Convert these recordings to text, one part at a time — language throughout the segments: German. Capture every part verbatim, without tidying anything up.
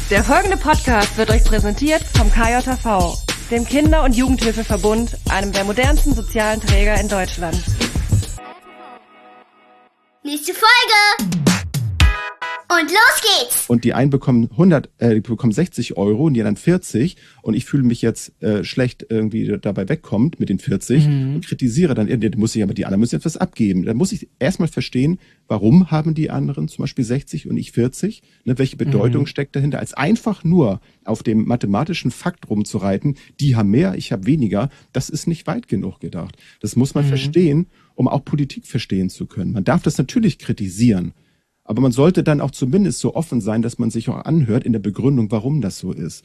Der folgende Podcast wird euch präsentiert vom K J H V, dem Kinder- und Jugendhilfeverbund, einem der modernsten sozialen Träger in Deutschland. Nächste Folge! Und los geht's! Und die einen bekommen hundert, äh, die bekommen sechzig Euro und die anderen vierzig und ich fühle mich jetzt äh, schlecht irgendwie dabei wegkommt mit den vierzig mhm. und kritisiere dann, ja, muss ich aber die anderen müssen etwas abgeben. Dann muss ich erstmal verstehen, warum haben die anderen zum Beispiel sechzig und ich vierzig? Ne, welche Bedeutung mhm. steckt dahinter? Als einfach nur auf dem mathematischen Fakt rumzureiten, die haben mehr, ich habe weniger, das ist nicht weit genug gedacht. Das muss man mhm. verstehen, um auch Politik verstehen zu können. Man darf das natürlich kritisieren. Aber man sollte dann auch zumindest so offen sein, dass man sich auch anhört in der Begründung, warum das so ist.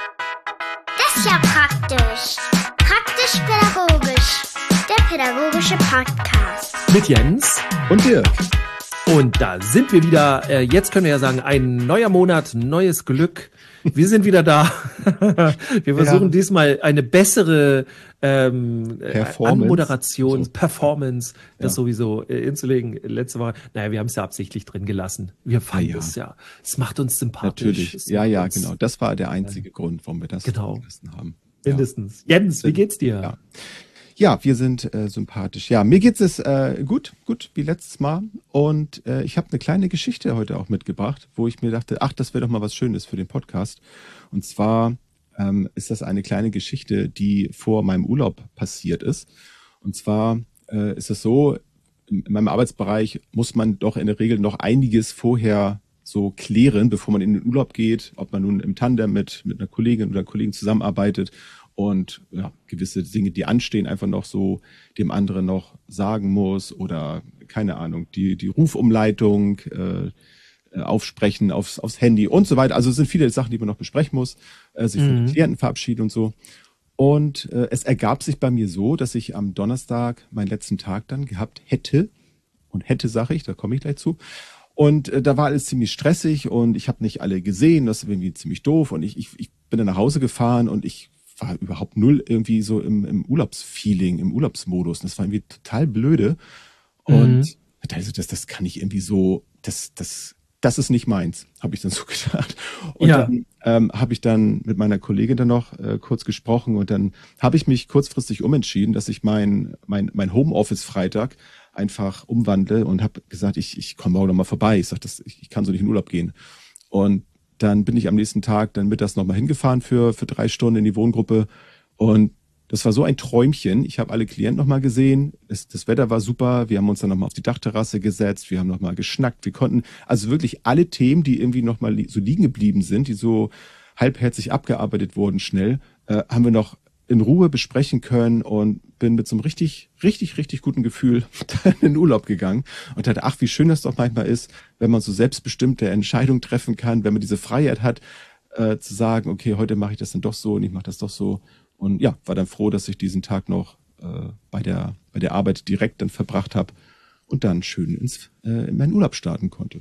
Das ist ja praktisch. Praktisch-pädagogisch. Der pädagogische Podcast. Mit Jens und Dirk. Und da sind wir wieder. Äh, jetzt können wir ja sagen, ein neuer Monat, neues Glück. Wir sind wieder da. Wir versuchen ja. diesmal eine bessere ähm, Performance. Anmoderation, so. Performance, das ja. sowieso äh, hinzulegen. Letzte Woche, naja, wir haben es ja absichtlich drin gelassen. Wir fanden ja, ja. es ja. Es macht uns sympathisch. Natürlich, es ja, ja, genau. Das war der einzige ja. Grund, warum wir das genau. gelassen haben. Mindestens. Ja. Jens, wie geht's dir? Ja. Ja, wir sind äh, sympathisch. Ja, mir geht's es äh, gut, gut wie letztes Mal. Und äh, ich habe eine kleine Geschichte heute auch mitgebracht, wo ich mir dachte, ach, das wäre doch mal was Schönes für den Podcast. Und zwar ähm, ist das eine kleine Geschichte, die vor meinem Urlaub passiert ist. Und zwar äh, ist es so, in meinem Arbeitsbereich muss man doch in der Regel noch einiges vorher so klären, bevor man in den Urlaub geht, ob man nun im Tandem mit, mit einer Kollegin oder Kollegen zusammenarbeitet. Und ja, gewisse Dinge, die anstehen, einfach noch so dem anderen noch sagen muss oder keine Ahnung, die die Rufumleitung äh, aufsprechen aufs aufs Handy und so weiter. Also es sind viele Sachen, die man noch besprechen muss, äh, sich von mhm. den Klienten verabschieden und so. Und äh, es ergab sich bei mir so, dass ich am Donnerstag meinen letzten Tag dann gehabt hätte und hätte, sage ich, da komme ich gleich zu. Und äh, da war alles ziemlich stressig und ich habe nicht alle gesehen, das ist irgendwie ziemlich doof und ich ich, ich bin dann nach Hause gefahren und ich war überhaupt null irgendwie so im, im Urlaubsfeeling, im Urlaubsmodus. Das war irgendwie total blöde. Und mhm. also das, das kann ich irgendwie so, das, das, das ist nicht meins, habe ich dann so gedacht. Und ja. dann ähm, habe ich dann mit meiner Kollegin dann noch äh, kurz gesprochen und dann habe ich mich kurzfristig umentschieden, dass ich mein, mein, mein Homeoffice-Freitag einfach umwandle und habe gesagt, ich, ich komme morgen noch mal vorbei. Ich sag, das, ich, ich kann so nicht in Urlaub gehen. Und dann bin ich am nächsten Tag dann mittags nochmal hingefahren für für drei Stunden in die Wohngruppe und das war so ein Träumchen. Ich habe alle Klienten nochmal gesehen, es, das Wetter war super, wir haben uns dann nochmal auf die Dachterrasse gesetzt, wir haben nochmal geschnackt, wir konnten also wirklich alle Themen, die irgendwie nochmal li- so liegen geblieben sind, die so halbherzig abgearbeitet wurden schnell, äh, haben wir noch in Ruhe besprechen können und bin mit so einem richtig, richtig, richtig guten Gefühl in den Urlaub gegangen und dachte, ach, wie schön das doch manchmal ist, wenn man so selbstbestimmte Entscheidungen treffen kann, wenn man diese Freiheit hat, äh, zu sagen, okay, heute mache ich das dann doch so und ich mache das doch so. Und ja, war dann froh, dass ich diesen Tag noch äh, bei der bei der Arbeit direkt dann verbracht habe und dann schön ins äh, in meinen Urlaub starten konnte.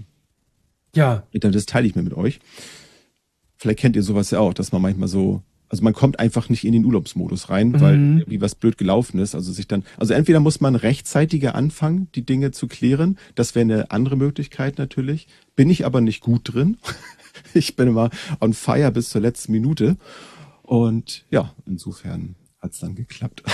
Ja. Das teile ich mir mit euch. Vielleicht kennt ihr sowas ja auch, dass man manchmal so Also man kommt einfach nicht in den Urlaubsmodus rein, weil mhm. irgendwie was blöd gelaufen ist. Also sich dann, also entweder muss man rechtzeitiger anfangen, die Dinge zu klären. Das wäre eine andere Möglichkeit natürlich. Bin ich aber nicht gut drin. Ich bin immer on fire bis zur letzten Minute. Und ja, insofern hat's dann geklappt.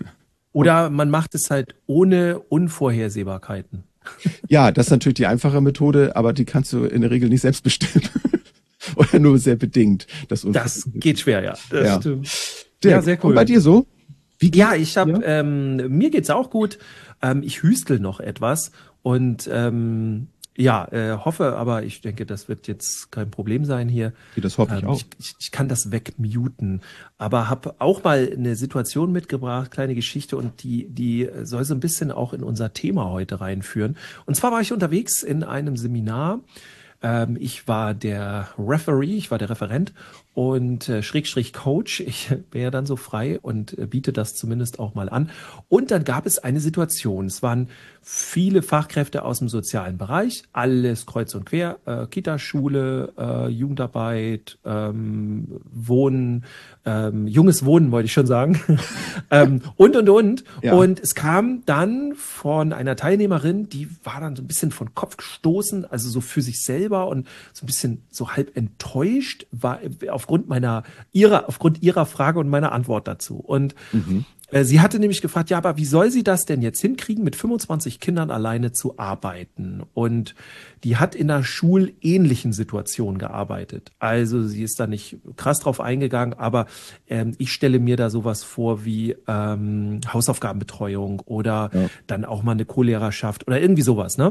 Oder man macht es halt ohne Unvorhersehbarkeiten. Ja, das ist natürlich die einfache Methode, aber die kannst du in der Regel nicht selbst bestimmen. Oder nur sehr bedingt. Das, das geht schwer, ja. Das ja. stimmt. Der, ja, sehr cool. Und bei dir so? Wie ja, ich habe, ja? ähm, mir geht's auch gut. Ähm, ich hüstel noch etwas und ähm, ja, äh, hoffe, aber ich denke, das wird jetzt kein Problem sein hier. Ja, das hoffe ich ähm, auch. Ich, ich kann das wegmuten, aber habe auch mal eine Situation mitgebracht, kleine Geschichte und die, die soll so ein bisschen auch in unser Thema heute reinführen. Und zwar war ich unterwegs in einem Seminar. Ich war der Referee, ich war der Referent und äh, Schrägstrich Coach. Ich wäre ja dann so frei und äh, biete das zumindest auch mal an. Und dann gab es eine Situation. Es waren viele Fachkräfte aus dem sozialen Bereich, alles kreuz und quer, äh, Kita, Schule, äh, Jugendarbeit, ähm, Wohnen, ähm, junges Wohnen wollte ich schon sagen, ähm, und, und, und. Ja. Und es kam dann von einer Teilnehmerin, die war dann so ein bisschen von Kopf gestoßen, also so für sich selber und so ein bisschen so halb enttäuscht, war aufgrund meiner, ihrer, aufgrund ihrer Frage und meiner Antwort dazu. Und mhm. Sie hatte nämlich gefragt, ja, aber wie soll sie das denn jetzt hinkriegen, mit fünfundzwanzig Kindern alleine zu arbeiten? Und die hat in einer schulähnlichen Situation gearbeitet. Also sie ist da nicht krass drauf eingegangen, aber ähm, ich stelle mir da sowas vor wie ähm, Hausaufgabenbetreuung oder ja. dann auch mal eine Co-Lehrerschaft oder irgendwie sowas, ne?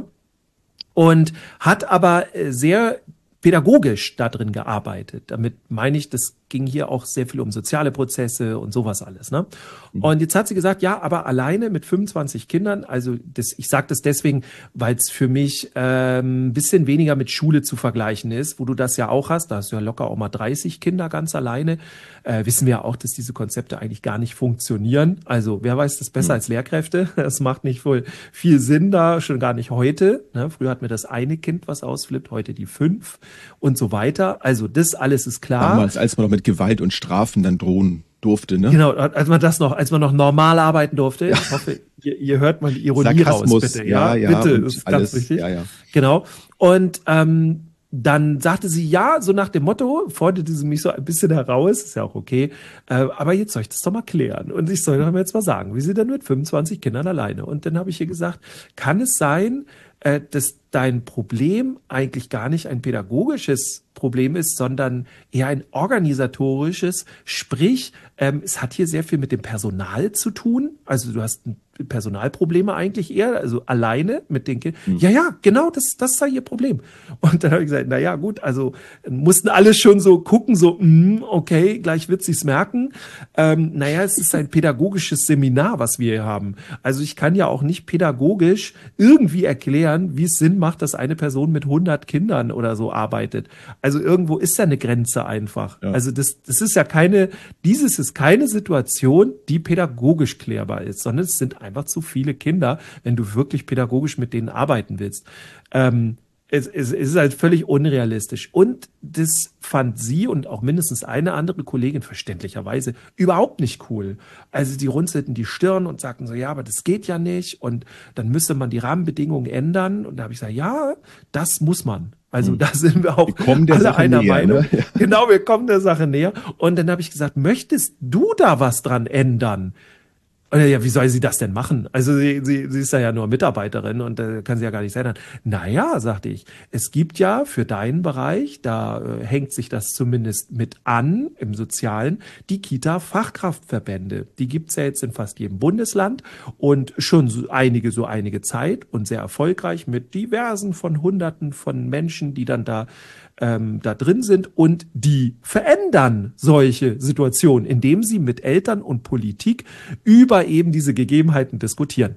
Und hat aber sehr pädagogisch da drin gearbeitet. Damit meine ich, das ging hier auch sehr viel um soziale Prozesse und sowas alles, ne? Mhm. Und jetzt hat sie gesagt, ja, aber alleine mit fünfundzwanzig Kindern, also das, ich sage das deswegen, weil es für mich ähm, ein bisschen weniger mit Schule zu vergleichen ist, wo du das ja auch hast, da hast du ja locker auch mal dreißig Kinder ganz alleine, äh, wissen wir ja auch, dass diese Konzepte eigentlich gar nicht funktionieren. Also wer weiß das besser mhm. als Lehrkräfte? Das macht nicht wohl viel Sinn da, schon gar nicht heute, ne? Früher hatten wir das eine Kind, was ausflippt, heute die fünf und so weiter. Also das alles ist klar. Damals, als man noch mit Gewalt und Strafen dann drohen durfte, ne? Genau, als man das noch, als man noch normal arbeiten durfte. Ja. Ich hoffe, ihr, ihr hört mal die Ironie Sarkasmus, raus, bitte. Ja, ja, bitte, das ist alles, ganz wichtig. Ja, ja. Genau. Und ähm, dann sagte sie ja, so nach dem Motto, forderte sie mich so ein bisschen heraus, ist ja auch okay, äh, aber jetzt soll ich das doch mal klären. Und ich soll doch mal jetzt mal sagen, wie sie denn mit fünfundzwanzig Kindern alleine? Und dann habe ich ihr gesagt, kann es sein, äh, dass dein Problem eigentlich gar nicht ein pädagogisches Problem ist, sondern eher ein organisatorisches, sprich, ähm, es hat hier sehr viel mit dem Personal zu tun, also du hast Personalprobleme eigentlich eher, also alleine mit den Kindern. Mhm. Ja, ja, genau, das, das sei ihr Problem. Und dann habe ich gesagt, na ja, gut, also mussten alle schon so gucken, so, mh, okay, gleich wird sie's merken. Ähm, naja, es ist ein pädagogisches Seminar, was wir hier haben. Also ich kann ja auch nicht pädagogisch irgendwie erklären, wie es Sinn macht, dass eine Person mit hundert Kindern oder so arbeitet. Also irgendwo ist da eine Grenze einfach. Ja. Also das, das ist ja keine, dieses ist keine Situation, die pädagogisch klärbar ist, sondern es sind einfach zu viele Kinder, wenn du wirklich pädagogisch mit denen arbeiten willst. Ähm, es, es, es ist halt völlig unrealistisch. Und das fand sie und auch mindestens eine andere Kollegin verständlicherweise überhaupt nicht cool. Also die runzelten die Stirn und sagten so, ja, aber das geht ja nicht und dann müsste man die Rahmenbedingungen ändern. Und da habe ich gesagt, ja, das muss man. Also da sind wir auch wir alle Sache einer näher, Meinung. Ne? Ja. Genau, wir kommen der Sache näher. Und dann habe ich gesagt, möchtest du da was dran ändern? Oder ja, wie soll sie das denn machen? Also sie, sie, sie ist ja nur Mitarbeiterin und da äh, kann sie ja gar nichts ändern. Naja, sagte ich, es gibt ja für deinen Bereich, da äh, hängt sich das zumindest mit an, im Sozialen, die Kita-Fachkraftverbände. Die gibt's ja jetzt in fast jedem Bundesland und schon so einige, so einige Zeit und sehr erfolgreich mit diversen von Hunderten von Menschen, die dann da Ähm, da drin sind und die verändern solche Situationen, indem sie mit Eltern und Politik über eben diese Gegebenheiten diskutieren.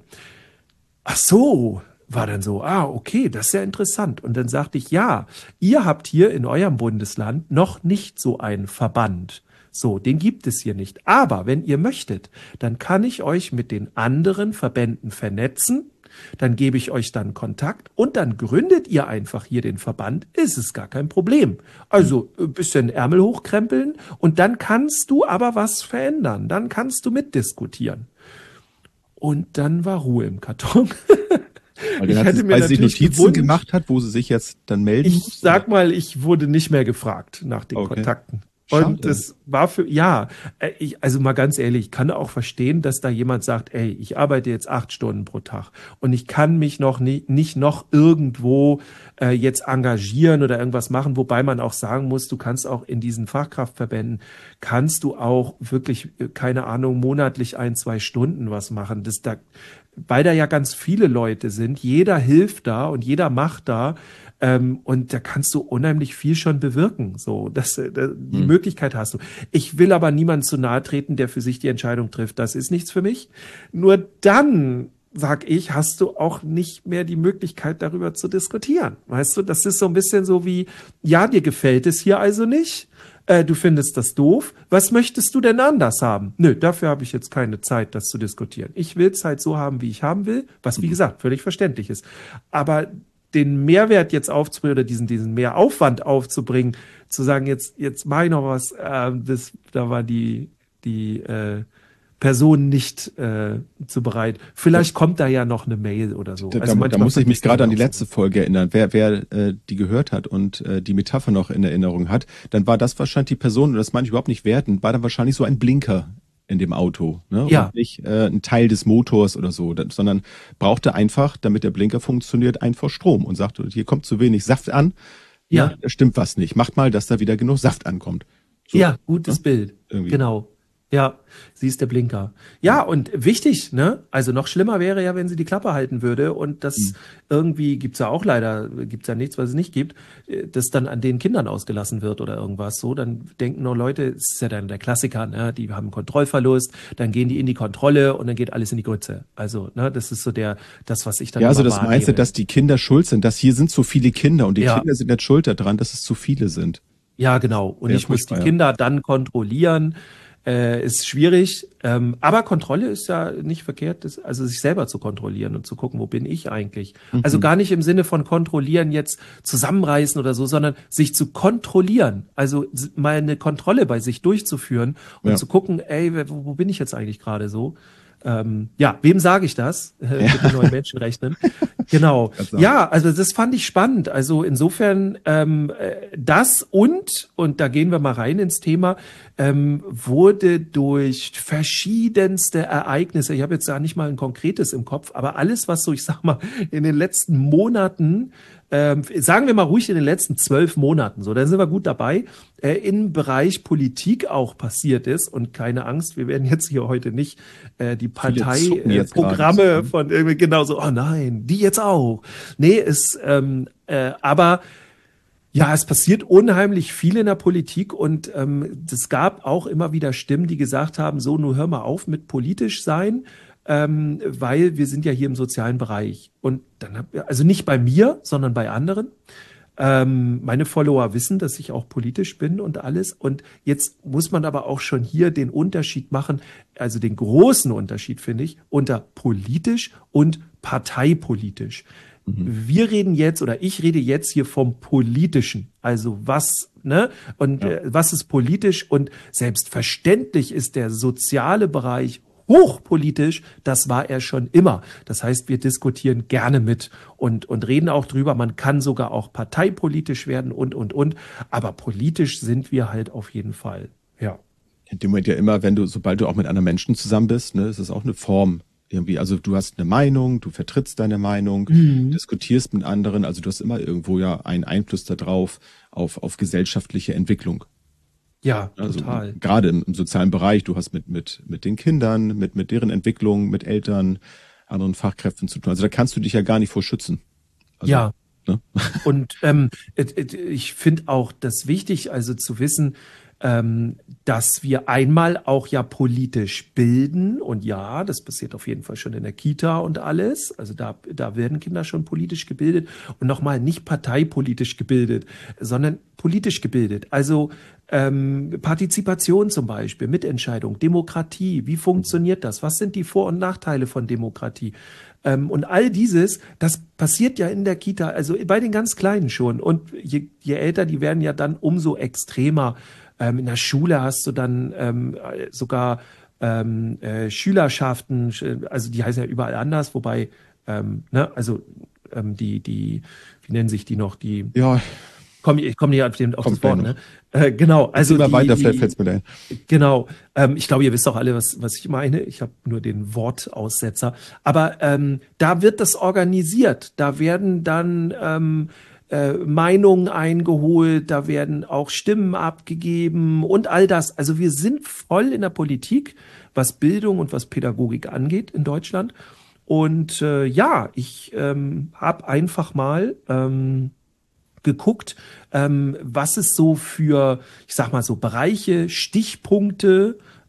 Ach so, war dann so, ah, okay, das ist ja interessant. Und dann sagte ich, ja, ihr habt hier in eurem Bundesland noch nicht so einen Verband. So, den gibt es hier nicht. Aber wenn ihr möchtet, dann kann ich euch mit den anderen Verbänden vernetzen. Dann gebe ich euch dann Kontakt und dann gründet ihr einfach hier den Verband, ist es gar kein Problem. Also ein bisschen Ärmel hochkrempeln und dann kannst du aber was verändern, dann kannst du mitdiskutieren. Und dann war Ruhe im Karton. Weil, ich hätte mir weil sie Notizen gewünscht, gemacht hat, wo sie sich jetzt dann melden. Ich sag mal, ich wurde nicht mehr gefragt nach den okay. Kontakten. Und das war für, ja, ich, also mal ganz ehrlich, ich kann auch verstehen, dass da jemand sagt, ey, ich arbeite jetzt acht Stunden pro Tag und ich kann mich noch nie, nicht noch irgendwo äh, jetzt engagieren oder irgendwas machen, wobei man auch sagen muss, du kannst auch in diesen Fachkraftverbänden, kannst du auch wirklich, keine Ahnung, monatlich ein, zwei Stunden was machen. Das da, weil da ja ganz viele Leute sind, jeder hilft da und jeder macht da, Ähm, und da kannst du unheimlich viel schon bewirken. So, das, das, die hm. Möglichkeit hast du. Ich will aber niemandem zu nahe treten, der für sich die Entscheidung trifft. Das ist nichts für mich. Nur dann sag ich, hast du auch nicht mehr die Möglichkeit, darüber zu diskutieren. Weißt du, das ist so ein bisschen so wie, ja, dir gefällt es hier also nicht, äh, du findest das doof, was möchtest du denn anders haben? Nö, dafür habe ich jetzt keine Zeit, das zu diskutieren. Ich will es halt so haben, wie ich haben will, was wie gesagt völlig verständlich ist. Aber den Mehrwert jetzt aufzubringen oder diesen, diesen Mehraufwand aufzubringen, zu sagen, jetzt, jetzt mache ich noch was, äh, das, da war die, die, äh, Person nicht äh, zu bereit. Vielleicht kommt da ja noch eine Mail oder so. Da, Also da, da muss ich mich gerade an die so. letzte Folge erinnern. Wer, wer äh, die gehört hat und äh, die Metapher noch in Erinnerung hat, dann war das wahrscheinlich die Person, und das meine ich überhaupt nicht werten, war dann wahrscheinlich so ein Blinker in dem Auto. Ne? Ja. Und nicht äh, ein Teil des Motors oder so, sondern brauchte einfach, damit der Blinker funktioniert, einfach Strom und sagte, hier kommt zu wenig Saft an. Ja. Ne? Da stimmt was nicht. Macht mal, dass da wieder genug Saft ankommt. So. Ja, gutes ne? Bild. Irgendwie. Genau. Ja, sie ist der Blinker. Ja, und wichtig, ne? Also noch schlimmer wäre ja, wenn sie die Klappe halten würde und das Mhm. irgendwie, gibt's ja auch leider, gibt's ja nichts, was es nicht gibt, äh, das dann an den Kindern ausgelassen wird oder irgendwas so. Dann denken nur Leute, das ist ja dann der Klassiker, ne? Die haben Kontrollverlust, dann gehen die in die Kontrolle und dann geht alles in die Grütze. Also, ne, das ist so der, das, was ich dann Ja, also immer das meinst du, wahrnehme. dass die Kinder schuld sind, dass hier sind so viele Kinder und die Ja. Kinder sind nicht schuld daran, dass es zu viele sind. Ja, genau. Und Sehr ich muss die furchtbar, ja. Kinder dann kontrollieren. Äh, ist schwierig. Ähm, aber Kontrolle ist ja nicht verkehrt, das, also sich selber zu kontrollieren und zu gucken, wo bin ich eigentlich? Also gar nicht im Sinne von kontrollieren jetzt zusammenreißen oder so, sondern sich zu kontrollieren. Also s- mal eine Kontrolle bei sich durchzuführen und Ja. zu gucken, ey, wo, wo bin ich jetzt eigentlich gerade so? Ähm, ja, wem sage ich das? Äh, mit den neuen Menschenrechten. Genau. Ganz genau. Ja, also das fand ich spannend. Also insofern ähm, äh, das und, und da gehen wir mal rein ins Thema, ähm, wurde durch verschiedenste Ereignisse, ich habe jetzt ja nicht mal ein konkretes im Kopf, aber alles, was so, ich sag mal, in den letzten Monaten, ähm, sagen wir mal ruhig in den letzten zwölf Monaten, so, dann sind wir gut dabei, äh, im Bereich Politik auch passiert ist. Und keine Angst, wir werden jetzt hier heute nicht äh, die zucken jetzt Parteiprogramme gerade. von irgendwie genau so, oh nein, die jetzt auch. Nee, ist, ähm, äh, aber ja, es passiert unheimlich viel in der Politik und ähm, es gab auch immer wieder Stimmen, die gesagt haben, so, nun hör mal auf mit politisch sein, ähm, weil wir sind ja hier im sozialen Bereich. Und dann hab, also nicht bei mir, sondern bei anderen. Ähm, meine Follower wissen, dass ich auch politisch bin und alles. Und jetzt muss man aber auch schon hier den Unterschied machen, also den großen Unterschied, finde ich, unter politisch und parteipolitisch. Wir reden jetzt oder ich rede jetzt hier vom Politischen. Also was, ne? Und Ja. äh, was ist politisch? Und selbstverständlich ist der soziale Bereich hochpolitisch. Das war er schon immer. Das heißt, wir diskutieren gerne mit und, und reden auch drüber. Man kann sogar auch parteipolitisch werden und, und, und. Aber politisch sind wir halt auf jeden Fall. Ja. In dem Moment ja immer, wenn du, sobald du auch mit anderen Menschen zusammen bist, ne, ist es auch eine Form irgendwie. Also du hast eine Meinung, du vertrittst deine Meinung, Mhm. diskutierst mit anderen, also du hast immer irgendwo ja einen Einfluss darauf, auf, auf gesellschaftliche Entwicklung. Ja, Also total. gerade im, im sozialen Bereich, du hast mit, mit, mit den Kindern, mit, mit deren Entwicklung, mit Eltern, anderen Fachkräften zu tun. Also da kannst du dich ja gar nicht vor schützen. Also, Ja. Ne? Und ähm, et- et- ich finde auch das wichtig, also zu wissen, ähm, dass wir einmal auch ja politisch bilden. Und ja, das passiert auf jeden Fall schon in der Kita und alles. Also da, da werden Kinder schon politisch gebildet. Und nochmal nicht parteipolitisch gebildet, sondern politisch gebildet. Also ähm, Partizipation zum Beispiel, Mitentscheidung, Demokratie. Wie funktioniert das? Was sind die Vor- und Nachteile von Demokratie? Ähm, und all dieses, das passiert ja in der Kita, also bei den ganz Kleinen schon. Und je, je älter, die werden ja dann umso extremer. Ähm, in der Schule hast du dann ähm, sogar ähm, äh, Schülerschaften, also die heißen ja überall anders, wobei, ähm, ne, also ähm, die, die, wie nennen sich die noch, die, Ja, komm, ich komme nicht auf, den, auf Kommt das Wort, gleich ne? Äh, genau, also immer die, weiter, die, vielleicht fällt's mir da ein. Genau. Ähm, ich glaube, ihr wisst auch alle, was, was ich meine. Ich habe nur den Wortaussetzer. Aber ähm, da wird das organisiert. Da werden dann ähm, äh, Meinungen eingeholt, da werden auch Stimmen abgegeben und all das. Also wir sind voll in der Politik, was Bildung und was Pädagogik angeht in Deutschland. Und äh, ja, ich ähm, habe einfach mal ähm, geguckt, ähm, was es so für, ich sag mal so Bereiche, Stichpunkte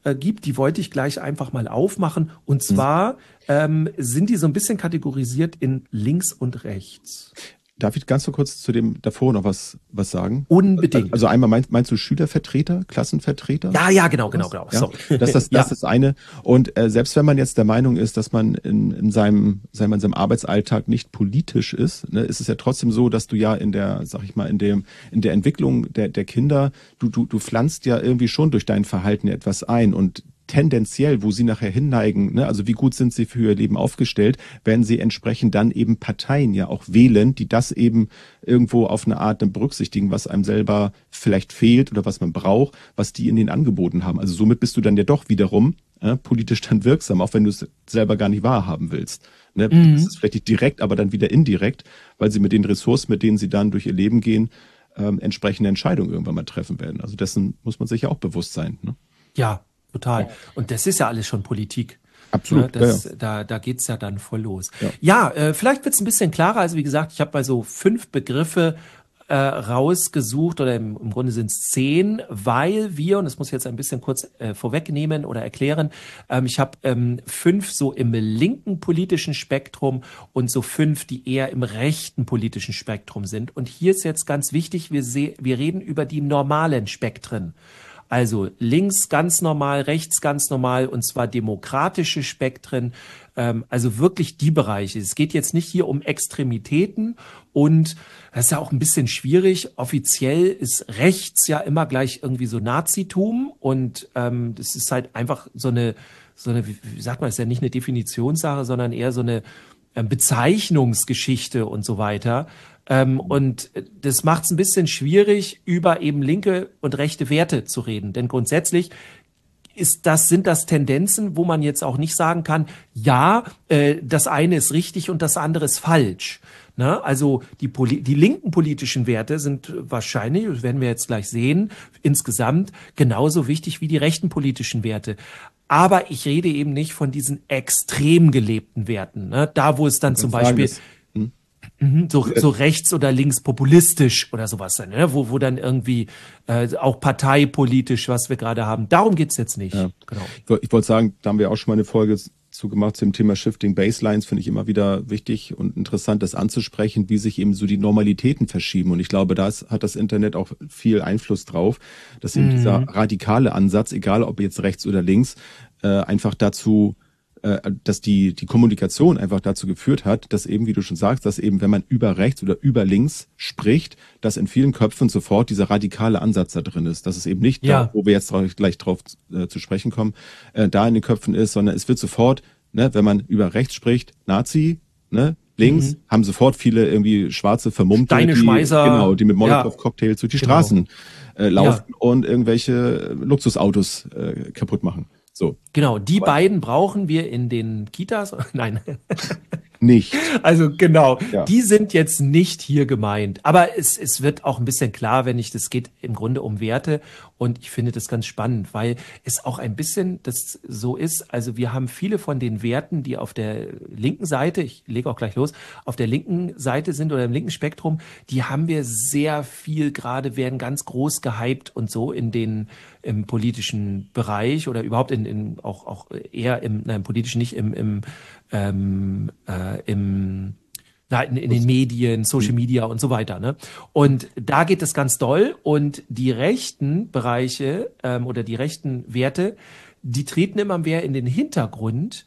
äh, gibt, die wollte ich gleich einfach mal aufmachen. Und zwar ähm, sind die so ein bisschen kategorisiert in links und rechts. Darf ich ganz so kurz zu dem davor noch was, was sagen? Unbedingt. Also einmal meinst, meinst du Schülervertreter, Klassenvertreter? Ja, ja, genau, genau, genau. Ja? Sorry. Das ist das, das, ja. ist das eine. Und äh, selbst wenn man jetzt der Meinung ist, dass man in, in, seinem, sagen wir, in seinem Arbeitsalltag nicht politisch ist, ne, ist es ja trotzdem so, dass du ja in der, sag ich mal, in dem, in der Entwicklung der, der Kinder, du, du, du pflanzt ja irgendwie schon durch dein Verhalten etwas ein und tendenziell, wo sie nachher hinneigen, ne, also wie gut sind sie für ihr Leben aufgestellt, werden sie entsprechend dann eben Parteien ja auch wählen, die das eben irgendwo auf eine Art berücksichtigen, was einem selber vielleicht fehlt oder was man braucht, was die in den Angeboten haben. Also somit bist du dann ja doch wiederum äh, politisch dann wirksam, auch wenn du es selber gar nicht wahrhaben willst. Ne? Mhm. Das ist vielleicht nicht direkt, aber dann wieder indirekt, weil sie mit den Ressourcen, mit denen sie dann durch ihr Leben gehen, ähm, entsprechende Entscheidungen irgendwann mal treffen werden. Also dessen muss man sich ja auch bewusst sein. Ne? Ja. Total. Und das ist ja alles schon Politik. Absolut. Ja, das, ja, ja. Da, da geht's ja dann voll los. Ja, ja äh, vielleicht wird's ein bisschen klarer. Also wie gesagt, ich habe mal so fünf Begriffe äh, rausgesucht oder im, im Grunde sind's zehn, weil wir, und das muss ich jetzt ein bisschen kurz äh, vorwegnehmen oder erklären, ähm, ich habe ähm, fünf so im linken politischen Spektrum und so fünf, die eher im rechten politischen Spektrum sind. Und hier ist jetzt ganz wichtig, wir, seh, wir reden über die normalen Spektren. Also links ganz normal, rechts ganz normal und zwar demokratische Spektren, ähm, also wirklich die Bereiche. Es geht jetzt nicht hier um Extremitäten und das ist ja auch ein bisschen schwierig. Offiziell ist rechts ja immer gleich irgendwie so Nazitum und ähm, das ist halt einfach so eine, so eine, wie sagt man, ist ja nicht eine Definitionssache, sondern eher so eine äh, Bezeichnungsgeschichte und so weiter. Ähm, und das macht es ein bisschen schwierig, über eben linke und rechte Werte zu reden. Denn grundsätzlich ist das, sind das Tendenzen, wo man jetzt auch nicht sagen kann, ja, äh, das eine ist richtig und das andere ist falsch. Ne? Also die, Poli- die linken politischen Werte sind wahrscheinlich, das werden wir jetzt gleich sehen, insgesamt genauso wichtig wie die rechten politischen Werte. Aber ich rede eben nicht von diesen extrem gelebten Werten. Ne? Da, wo es dann zum Beispiel... Sagen, hm? So, so rechts oder links populistisch oder sowas, ne? wo, wo dann irgendwie äh, auch parteipolitisch, was wir gerade haben. Darum geht's jetzt nicht. Ja. Genau. Ich, ich wollte sagen, da haben wir auch schon mal eine Folge zu gemacht zum Thema Shifting Baselines, finde ich immer wieder wichtig und interessant, das anzusprechen, wie sich eben so die Normalitäten verschieben. Und ich glaube, da hat das Internet auch viel Einfluss drauf, dass eben mhm. dieser radikale Ansatz, egal ob jetzt rechts oder links, äh, einfach dazu dass die die Kommunikation einfach dazu geführt hat, dass eben, wie du schon sagst, dass eben, wenn man über rechts oder über links spricht, dass in vielen Köpfen sofort dieser radikale Ansatz da drin ist. Dass es eben nicht, ja. da, wo wir jetzt gleich drauf äh, zu sprechen kommen, äh, da in den Köpfen ist, sondern es wird sofort, ne, wenn man über rechts spricht, Nazi, ne, links, mhm. haben sofort viele irgendwie schwarze Vermummte, Steineschmeißer, die, genau, die mit Molotow-Cocktails durch die genau. Straßen äh, laufen ja. und irgendwelche Luxusautos äh, kaputt machen. So. Genau, die Aber beiden brauchen wir in den Kitas. Nein. Nicht. Also genau, ja. die sind jetzt nicht hier gemeint. Aber es, es wird auch ein bisschen klar, wenn ich, das geht im Grunde um Werte. Und ich finde das ganz spannend, weil es auch ein bisschen das so ist. Also wir haben viele von den Werten, die auf der linken Seite, ich lege auch gleich los, auf der linken Seite sind oder im linken Spektrum, die haben wir sehr viel gerade, werden ganz groß gehypt und so in den, im politischen Bereich oder überhaupt in, in auch, auch eher im, nein, politisch nicht im, im, ähm, äh, im in, in den Medien, Social Media und so weiter. Ne? Und da geht es ganz doll. Und die rechten Bereiche ähm, oder die rechten Werte, die treten immer mehr in den Hintergrund.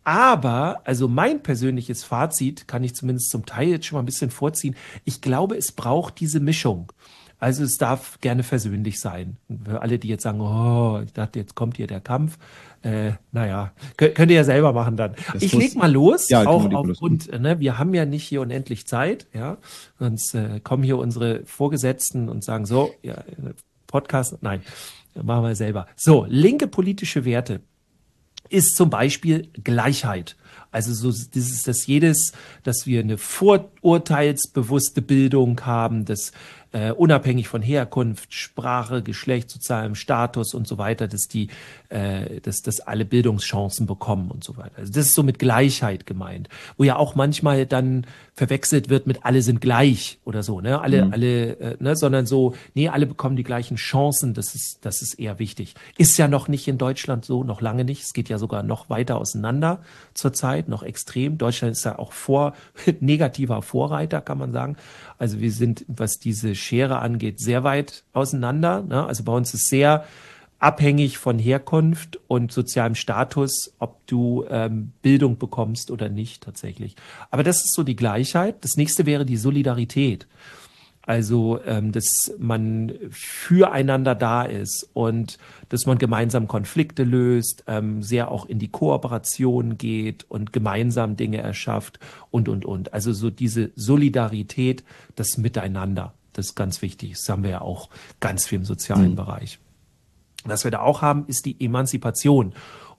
Aber, also mein persönliches Fazit kann ich zumindest zum Teil jetzt schon mal ein bisschen vorziehen. Ich glaube, es braucht diese Mischung. Also es darf gerne versöhnlich sein. Für alle, die jetzt sagen, oh, ich dachte, jetzt kommt hier der Kampf. Äh, naja, könnt, könnt ihr ja selber machen dann. Das ich leg mal los, ja, auch aufgrund, ne, wir haben ja nicht hier unendlich Zeit, ja, sonst äh, kommen hier unsere Vorgesetzten und sagen so, ja, Podcast, nein, machen wir selber. So, linke politische Werte ist zum Beispiel Gleichheit. Also so dieses, dass jedes, dass wir eine vorurteilsbewusste Bildung haben, dass äh, unabhängig von Herkunft, Sprache, Geschlecht, sozialem Status und so weiter, dass die, äh, dass, dass alle Bildungschancen bekommen und so weiter. Also das ist so mit Gleichheit gemeint, wo ja auch manchmal dann verwechselt wird mit alle sind gleich oder so, ne, alle, Mhm. alle, äh, ne, sondern so, nee, alle bekommen die gleichen Chancen, das ist, das ist eher wichtig. Ist ja noch nicht in Deutschland so, noch lange nicht, es geht ja sogar noch weiter auseinander zurzeit, noch extrem. Deutschland ist ja auch vor, negativer Vorreiter, kann man sagen. Also wir sind, was diese Schere angeht, sehr weit auseinander, ne? Also bei uns ist sehr abhängig von Herkunft und sozialem Status, ob du ähm, Bildung bekommst oder nicht tatsächlich. Aber das ist so die Gleichheit. Das nächste wäre die Solidarität. Also, ähm, dass man füreinander da ist und dass man gemeinsam Konflikte löst, ähm, sehr auch in die Kooperation geht und gemeinsam Dinge erschafft und, und, und. Also so diese Solidarität, das Miteinander, das ist ganz wichtig. Das haben wir ja auch ganz viel im sozialen Mhm. Bereich. Was wir da auch haben, ist die Emanzipation.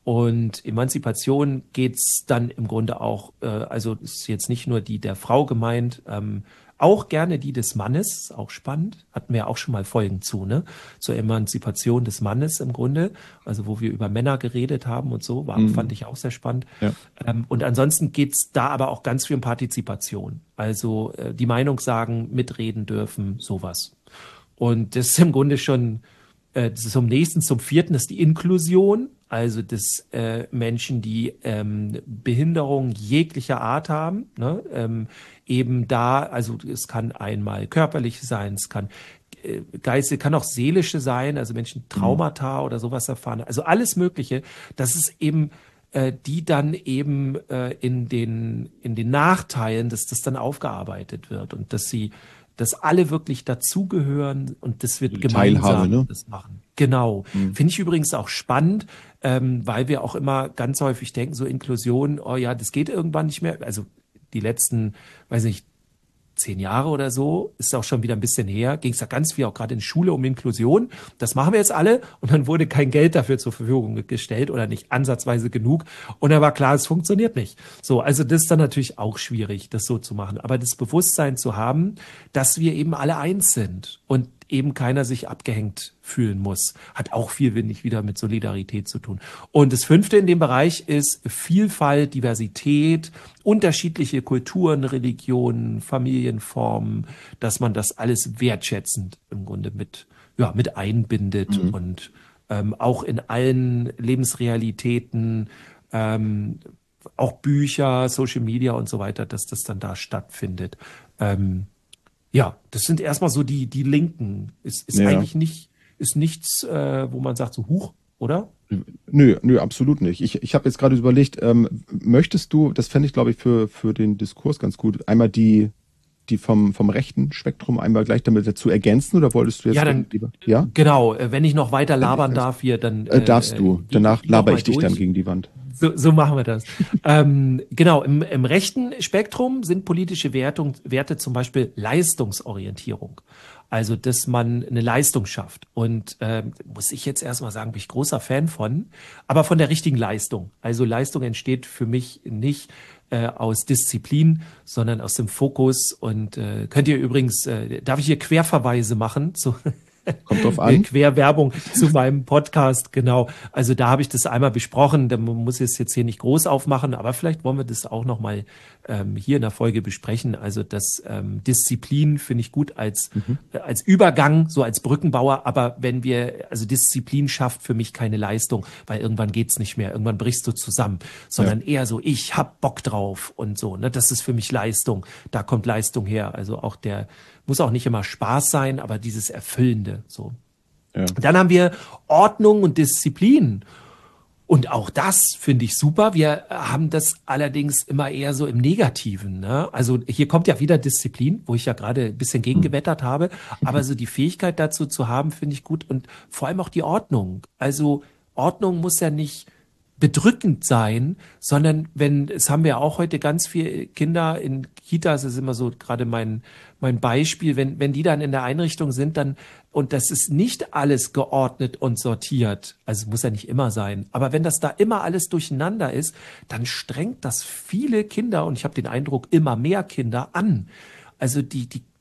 Und Emanzipation geht's dann im Grunde auch, äh, also ist jetzt nicht nur die der Frau gemeint, ähm, auch gerne die des Mannes, ist auch spannend, hatten wir ja auch schon mal Folgen zu, ne? Zur Emanzipation des Mannes im Grunde, also wo wir über Männer geredet haben und so, war, Mhm. fand ich auch sehr spannend. Ja. Ähm, und ansonsten geht's da aber auch ganz viel um Partizipation, also äh, die Meinung sagen, mitreden dürfen, sowas. Und das ist im Grunde schon äh, zum nächsten, zum vierten ist die Inklusion, also dass äh, Menschen, die ähm, Behinderung jeglicher Art haben, ne, ähm, eben da, also es kann einmal körperlich sein, es kann äh, geistig, kann auch seelische sein, also Menschen Traumata oder sowas erfahren, also alles Mögliche, dass es eben äh, die dann eben äh, in den in den Nachteilen, dass das dann aufgearbeitet wird und dass sie dass alle wirklich dazugehören und das wird Die gemeinsam Teilhabe, ne? das machen. Genau. Mhm. Finde ich übrigens auch spannend, ähm, weil wir auch immer ganz häufig denken, so Inklusion, oh ja, das geht irgendwann nicht mehr. Also die letzten, weiß nicht, zehn Jahre oder so, ist auch schon wieder ein bisschen her, ging es ja ganz viel auch gerade in Schule um Inklusion. Das machen wir jetzt alle und dann wurde kein Geld dafür zur Verfügung gestellt oder nicht ansatzweise genug und dann war klar, es funktioniert nicht. So, also das ist dann natürlich auch schwierig, das so zu machen. Aber das Bewusstsein zu haben, dass wir eben alle eins sind und eben keiner sich abgehängt fühlen muss, hat auch viel, finde ich, wieder mit Solidarität zu tun. Und das fünfte in dem Bereich ist Vielfalt, Diversität, unterschiedliche Kulturen, Religionen, Familienformen, dass man das alles wertschätzend im Grunde mit, ja, mit einbindet Mhm. und ähm, auch in allen Lebensrealitäten, ähm, auch Bücher, Social Media und so weiter, dass das dann da stattfindet. Ähm, ja, das sind erstmal so die, die Linken. Ist, ist Ja. eigentlich nicht, ist nichts, äh, wo man sagt so, huch, oder? Nö, nö, absolut nicht. Ich, ich habe jetzt gerade überlegt, ähm, möchtest du, das fände ich, glaube ich, für, für den Diskurs ganz gut, einmal die, die vom, vom rechten Spektrum einmal gleich damit dazu ergänzen oder wolltest du jetzt Ja, dann- lieber? Ja? Genau, äh, wenn ich noch weiter labern Äh, darf hier, dann Äh, darfst du. geh- Danach geh noch laber mal ich dich durch. dann gegen die Wand. So, so machen wir das. ähm, genau, im, im rechten Spektrum sind politische Wertung, Werte zum Beispiel Leistungsorientierung. Also, dass man eine Leistung schafft. Und ähm, muss ich jetzt erstmal sagen, bin ich großer Fan von, aber von der richtigen Leistung. Also Leistung entsteht für mich nicht äh, aus Disziplin, sondern aus dem Fokus. Und äh, könnt ihr übrigens, äh, darf ich hier Querverweise machen zu Kommt drauf an. Querwerbung zu meinem Podcast, genau. Also da habe ich das einmal besprochen, da muss ich es jetzt hier nicht groß aufmachen, aber vielleicht wollen wir das auch nochmal ähm, hier in der Folge besprechen. Also das ähm, Disziplin finde ich gut als, Mhm. äh, als Übergang, so als Brückenbauer, aber wenn wir, also Disziplin schafft für mich keine Leistung, weil irgendwann geht's nicht mehr, irgendwann brichst du zusammen, sondern eher so, ich hab Bock drauf und so, ne, das ist für mich Leistung, da kommt Leistung her, also auch der, muss auch nicht immer Spaß sein, aber dieses Erfüllende, so. Ja. Dann haben wir Ordnung und Disziplin. Und auch das finde ich super. Wir haben das allerdings immer eher so im Negativen, ne? Also hier kommt ja wieder Disziplin, wo ich ja gerade ein bisschen gegengewettert habe. Aber so die Fähigkeit dazu zu haben, finde ich gut. Und vor allem auch die Ordnung. Also Ordnung muss ja nicht bedrückend sein, sondern wenn, es haben wir auch heute ganz viele Kinder in Kitas, das ist immer so gerade mein, mein Beispiel, wenn, wenn die dann in der Einrichtung sind, dann, und das ist nicht alles geordnet und sortiert, also muss ja nicht immer sein, aber wenn das da immer alles durcheinander ist, dann strengt das viele Kinder, und ich habe den Eindruck, immer mehr Kinder an. Also die, die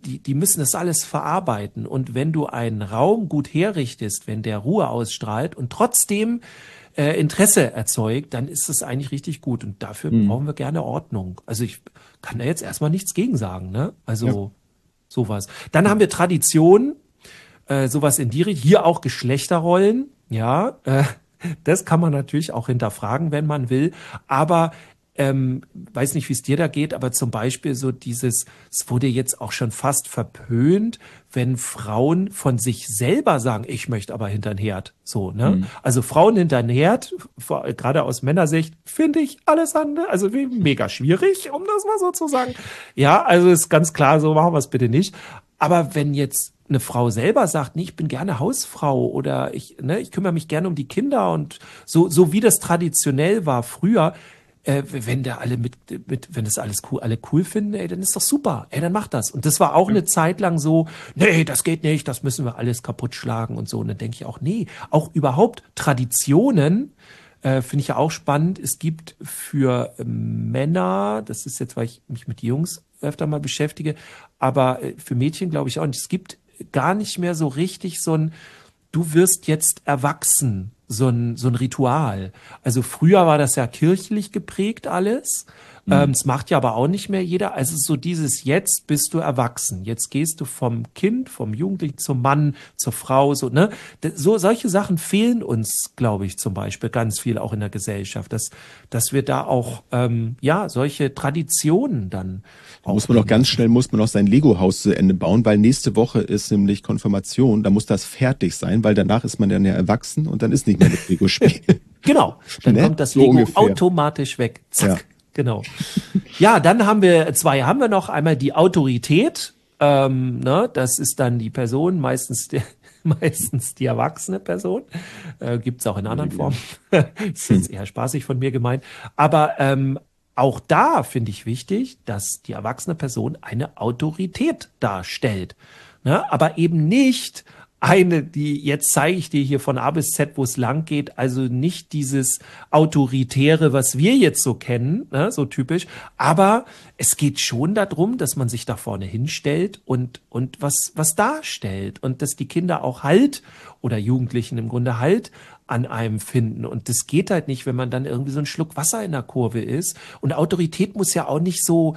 die, die müssen das alles verarbeiten. Und wenn du einen Raum gut herrichtest, wenn der Ruhe ausstrahlt und trotzdem äh, Interesse erzeugt, dann ist es eigentlich richtig gut. Und dafür mhm. brauchen wir gerne Ordnung. Also ich kann da jetzt erstmal nichts gegen sagen, ne? Also ja. sowas. Dann haben wir Tradition, äh, sowas in die Richtung. Hier auch Geschlechterrollen, ja. Äh, das kann man natürlich auch hinterfragen, wenn man will. Aber Ähm, weiß nicht, wie es dir da geht, aber zum Beispiel so dieses, es wurde jetzt auch schon fast verpönt, wenn Frauen von sich selber sagen, ich möchte aber hinter den Herd. So, ne? Mhm. Also Frauen hinter den Herd, gerade aus Männersicht, finde ich alles andere, also mega schwierig, um das mal so zu sagen. Ja, also ist ganz klar, so machen wir es bitte nicht. Aber wenn jetzt eine Frau selber sagt, nee, ich bin gerne Hausfrau oder ich, ne, ich kümmere mich gerne um die Kinder und so, so wie das traditionell war früher, Äh, wenn da alle mit, mit, wenn das alles cool, alle cool finden, ey, dann ist doch super, ey, dann mach das. Und das war auch eine Zeit lang so, nee, das geht nicht, das müssen wir alles kaputt schlagen und so. Und dann denke ich auch, nee, auch überhaupt Traditionen, äh, finde ich ja auch spannend. Es gibt für Männer, das ist jetzt, weil ich mich mit Jungs öfter mal beschäftige, aber für Mädchen glaube ich auch nicht. Es gibt gar nicht mehr so richtig so ein, du wirst jetzt erwachsen. So ein, so ein Ritual. Also früher war das ja kirchlich geprägt alles. Mhm. Ähm, das macht ja aber auch nicht mehr jeder. Also so dieses, jetzt bist du erwachsen. Jetzt gehst du vom Kind, vom Jugendlichen zum Mann, zur Frau, so, ne? So, solche Sachen fehlen uns, glaube ich, zum Beispiel ganz viel auch in der Gesellschaft, dass, dass wir da auch, ähm, ja, solche Traditionen dann muss man auch ganz schnell, muss man auch sein Lego-Haus zu Ende bauen, weil nächste Woche ist nämlich Konfirmation, da muss das fertig sein, weil danach ist man dann ja erwachsen und dann ist nicht mehr das Lego-Spiel. Genau, dann ne? kommt das so Lego ungefähr. automatisch weg. Zack, ja. Genau. Ja, dann haben wir, zwei haben wir noch, einmal die Autorität, ähm, ne, das ist dann die Person, meistens die, meistens die erwachsene Person, äh, gibt's auch in anderen Formen, ist jetzt eher spaßig von mir gemeint, aber ähm, auch da finde ich wichtig, dass die erwachsene Person eine Autorität darstellt. Ne? Aber eben nicht eine, die, jetzt zeige ich dir hier von A bis Z, wo es lang geht, also nicht dieses Autoritäre, was wir jetzt so kennen, ne? So typisch. Aber es geht schon darum, dass man sich da vorne hinstellt und, und was, was darstellt und dass die Kinder auch Halt oder Jugendlichen im Grunde Halt an einem finden. Und das geht halt nicht, wenn man dann irgendwie so ein Schluck Wasser in der Kurve ist. Und Autorität muss ja auch nicht so,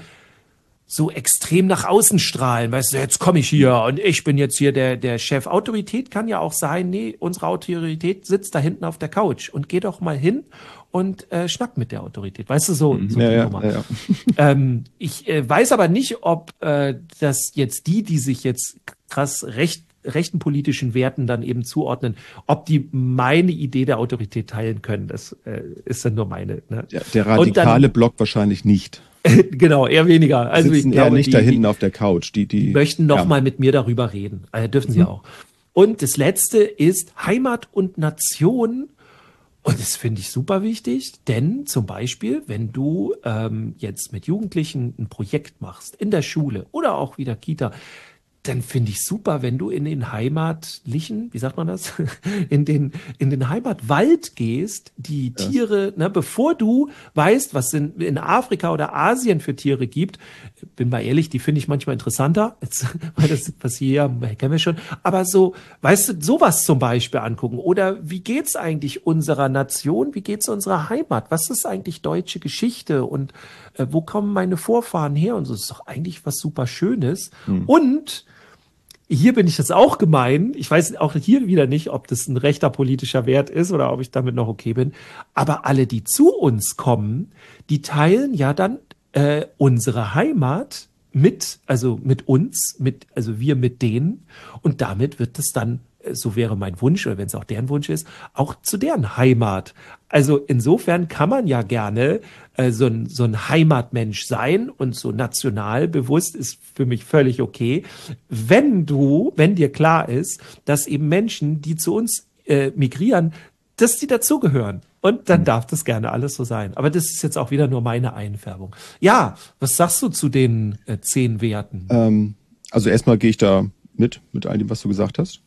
so extrem nach außen strahlen. Weißt du, jetzt komme ich hier und ich bin jetzt hier der, der Chef. Autorität kann ja auch sein, nee, unsere Autorität sitzt da hinten auf der Couch und geh doch mal hin und äh, schnack mit der Autorität. Weißt du, so, so ja, die ja, Nummer. Ja, ja. Ähm, ich äh, weiß aber nicht, ob äh, das jetzt die, die sich jetzt krass recht rechten politischen Werten dann eben zuordnen, ob die meine Idee der Autorität teilen können. Das äh, ist dann nur meine. Ne? Der, der radikale dann, Block wahrscheinlich nicht. Genau, eher weniger. Also sitzen ich glaube, eher nicht die, da hinten die, auf der Couch. Die, die, die möchten noch ja. mal mit mir darüber reden. Also dürfen sie mhm. auch. Und das Letzte ist Heimat und Nation. Und das finde ich super wichtig, denn zum Beispiel, wenn du ähm, jetzt mit Jugendlichen ein Projekt machst, in der Schule oder auch wieder Kita, dann finde ich super, wenn du in den heimatlichen, wie sagt man das, in den in den Heimatwald gehst, die ja. Tiere, ne, bevor du weißt, was in, in Afrika oder Asien für Tiere gibt, bin mal ehrlich, die finde ich manchmal interessanter, jetzt, weil das, was hier, kennen wir schon, aber so, weißt du, sowas zum Beispiel angucken oder wie geht's eigentlich unserer Nation, wie geht's unserer Heimat, was ist eigentlich deutsche Geschichte und äh, wo kommen meine Vorfahren her und so, das ist doch eigentlich was super Schönes hm. und hier bin ich jetzt auch gemein. Ich weiß auch hier wieder nicht, ob das ein rechter politischer Wert ist oder ob ich damit noch okay bin. Aber alle, die zu uns kommen, die teilen ja dann äh, unsere Heimat mit, also mit uns, mit, also wir mit denen. Und damit wird es dann, so wäre mein Wunsch, oder wenn es auch deren Wunsch ist, auch zu deren Heimat. Also insofern kann man ja gerne äh, so, ein, so ein Heimatmensch sein und so national bewusst ist für mich völlig okay, wenn du, wenn dir klar ist, dass eben Menschen, die zu uns äh, migrieren, dass die dazugehören. Und dann darf das gerne alles so sein. Aber das ist jetzt auch wieder nur meine Einfärbung. Ja, was sagst du zu den äh, zehn Werten? Ähm, also erstmal gehe ich da mit, mit all dem, was du gesagt hast.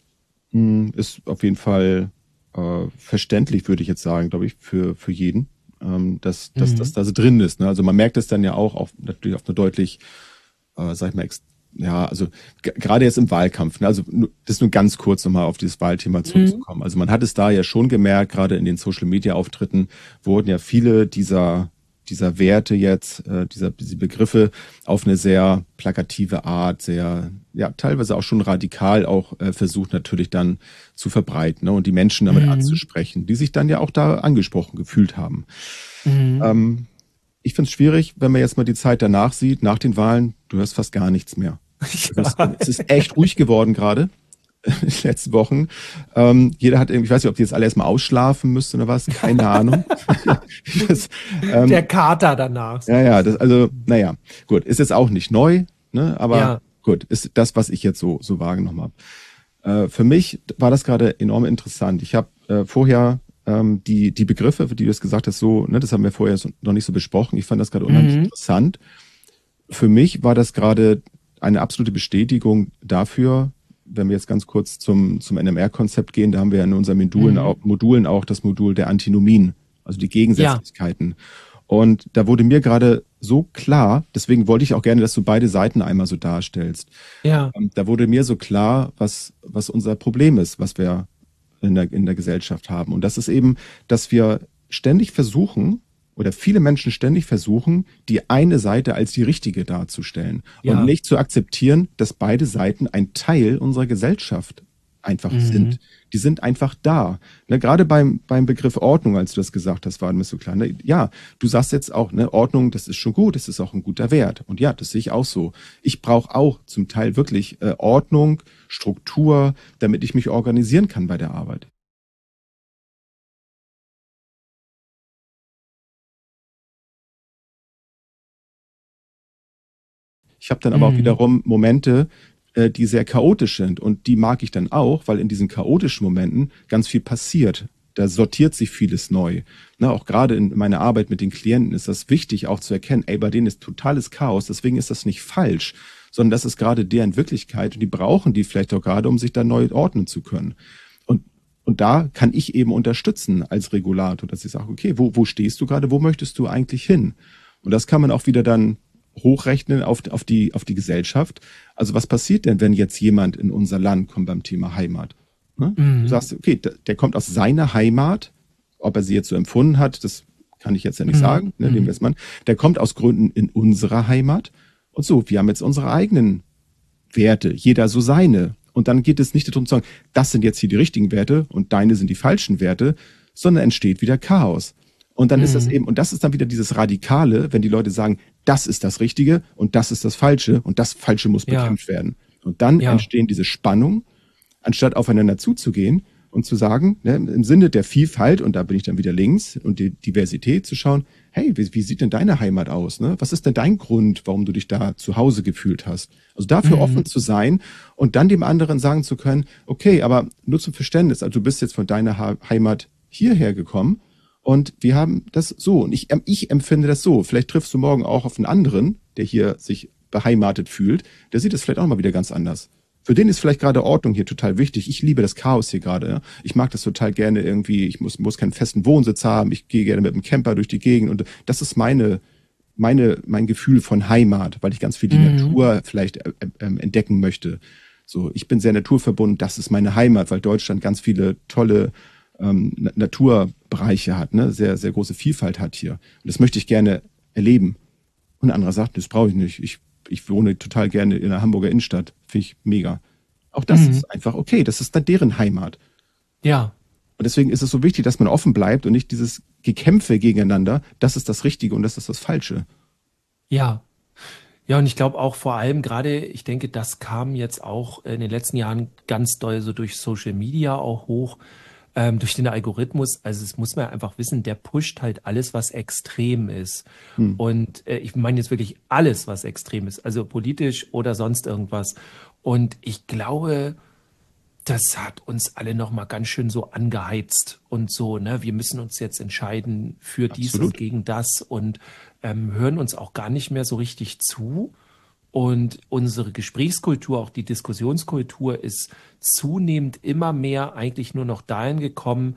Ist auf jeden Fall äh, verständlich, würde ich jetzt sagen, glaube ich, für für jeden, ähm, dass dass mhm. das da so drin ist. Ne? Also man merkt es dann ja auch auf, natürlich auf eine deutlich, äh, sag ich mal, ex- ja, also g- gerade jetzt im Wahlkampf, ne, also nu- das nur ganz kurz nochmal auf dieses Wahlthema zurückzukommen. Also man hat es da ja schon gemerkt, gerade in den Social-Media-Auftritten wurden ja viele dieser dieser Werte jetzt, äh, dieser diese Begriffe auf eine sehr plakative Art, sehr, ja, teilweise auch schon radikal auch äh, versucht natürlich dann zu verbreiten, ne, und die Menschen damit Mhm. anzusprechen, die sich dann ja auch da angesprochen gefühlt haben. Mhm. Ähm, ich finde es schwierig, wenn man jetzt mal die Zeit danach sieht, nach den Wahlen, du hörst fast gar nichts mehr. Es ist, es ist echt ruhig geworden gerade in den letzten Wochen. Ähm, jeder hat irgendwie, ich weiß nicht, ob die jetzt alle erstmal ausschlafen müssten oder was, keine Ahnung. das, ähm, Der Kater danach. ja, ja, das, also, naja, gut, ist jetzt auch nicht neu, ne, aber Ja. gut, ist das, was ich jetzt so, so wahrgenommen habe. Äh, für mich war das gerade enorm interessant. Ich habe äh, vorher ähm, die, die Begriffe, für die du es gesagt hast, so, ne, das haben wir vorher so, noch nicht so besprochen. Ich fand das gerade unheimlich Mhm. interessant. Für mich war das gerade eine absolute Bestätigung dafür, wenn wir jetzt ganz kurz zum, zum N M R-Konzept gehen, da haben wir in unseren Modulen, Mhm. auch, Modulen auch das Modul der Antinomien, also die Gegensätzlichkeiten. Und da wurde mir gerade so klar, deswegen wollte ich auch gerne, dass du beide Seiten einmal so darstellst. Ja. Ähm, Da wurde mir so klar, was, was unser Problem ist, was wir in der, in der Gesellschaft haben. Und das ist eben, dass wir ständig versuchen, oder viele Menschen ständig versuchen, die eine Seite als die richtige darzustellen Ja. und nicht zu akzeptieren, dass beide Seiten ein Teil unserer Gesellschaft einfach Mhm. sind. Die sind einfach da. Ne, gerade beim, beim Begriff Ordnung, als du das gesagt hast, war mir so klar. Ne, ja, du sagst jetzt auch, ne, Ordnung, das ist schon gut, das ist auch ein guter Wert. Und ja, das sehe ich auch so. Ich brauche auch zum Teil wirklich äh, Ordnung, Struktur, damit ich mich organisieren kann bei der Arbeit. Ich habe dann aber auch Mhm. wiederum Momente, äh, die sehr chaotisch sind. Und die mag ich dann auch, weil in diesen chaotischen Momenten ganz viel passiert. Da sortiert sich vieles neu. Na, auch gerade in meiner Arbeit mit den Klienten ist das wichtig, auch zu erkennen, ey, bei denen ist totales Chaos, deswegen ist das nicht falsch, sondern das ist gerade deren Wirklichkeit und die brauchen die vielleicht auch gerade, um sich da neu ordnen zu können. Und, und da kann ich eben unterstützen als Regulator, dass ich sage, okay, wo, wo stehst du gerade, wo möchtest du eigentlich hin? Und das kann man auch wieder dann hochrechnen auf, auf, die, auf die Gesellschaft. Also was passiert denn, wenn jetzt jemand in unser Land kommt beim Thema Heimat? Ne? Mhm. Du sagst, okay, der, der kommt aus seiner Heimat, ob er sie jetzt so empfunden hat, das kann ich jetzt ja nicht Mhm. sagen, ne, dem weiß man. Der kommt aus Gründen in unserer Heimat. Und so, wir haben jetzt unsere eigenen Werte, jeder so seine. Und dann geht es nicht darum zu sagen, das sind jetzt hier die richtigen Werte und deine sind die falschen Werte, sondern entsteht wieder Chaos. Und dann ist das Mhm. eben, und das ist dann wieder dieses Radikale, wenn die Leute sagen, das ist das Richtige und das ist das Falsche und das Falsche muss Ja. bekämpft werden. Und dann Ja. entstehen diese Spannungen, anstatt aufeinander zuzugehen und zu sagen, ne, im Sinne der Vielfalt, und da bin ich dann wieder links, und die Diversität zu schauen, hey, wie, wie sieht denn deine Heimat aus? Ne? Was ist denn dein Grund, warum du dich da zu Hause gefühlt hast? Also dafür Mhm. offen zu sein und dann dem anderen sagen zu können, okay, aber nur zum Verständnis, also du bist jetzt von deiner ha- Heimat hierher gekommen und wir haben das so. Und ich, ähm, ich empfinde das so. Vielleicht triffst du morgen auch auf einen anderen, der hier sich beheimatet fühlt, der sieht es vielleicht auch mal wieder ganz anders. Für den ist vielleicht gerade Ordnung hier total wichtig. Ich liebe das Chaos hier gerade. Ja. Ich mag das total gerne irgendwie. Ich muss, muss keinen festen Wohnsitz haben. Ich gehe gerne mit dem Camper durch die Gegend. Und das ist meine, meine, mein Gefühl von Heimat, weil ich ganz viel die Mhm. Natur vielleicht äh, äh, entdecken möchte. So, ich bin sehr naturverbunden. Das ist meine Heimat, weil Deutschland ganz viele tolle ähm, Na- Naturbereiche hat, ne? Sehr, sehr große Vielfalt hat hier. Und das möchte ich gerne erleben. Und ein anderer sagt, das brauche ich nicht. Ich, ich wohne total gerne in der Hamburger Innenstadt. Finde ich mega. Auch das Mhm. ist einfach okay. Das ist dann deren Heimat. Ja. Und deswegen ist es so wichtig, dass man offen bleibt und nicht dieses Gekämpfe gegeneinander. Das ist das Richtige und das ist das Falsche. Ja. Ja, und ich glaube auch vor allem gerade, ich denke, das kam jetzt auch in den letzten Jahren ganz doll so durch Social Media auch hoch, ähm, durch den Algorithmus. Also es muss man einfach wissen, der pusht halt alles, was extrem ist. Hm. Und äh, ich meine jetzt wirklich alles, was extrem ist, also politisch oder sonst irgendwas. Und ich glaube, das hat uns alle noch mal ganz schön so angeheizt und so, ne? Wir müssen uns jetzt entscheiden für dies Absolut. und gegen das und ähm, hören uns auch gar nicht mehr so richtig zu. Und unsere Gesprächskultur, auch die Diskussionskultur ist zunehmend immer mehr eigentlich nur noch dahin gekommen,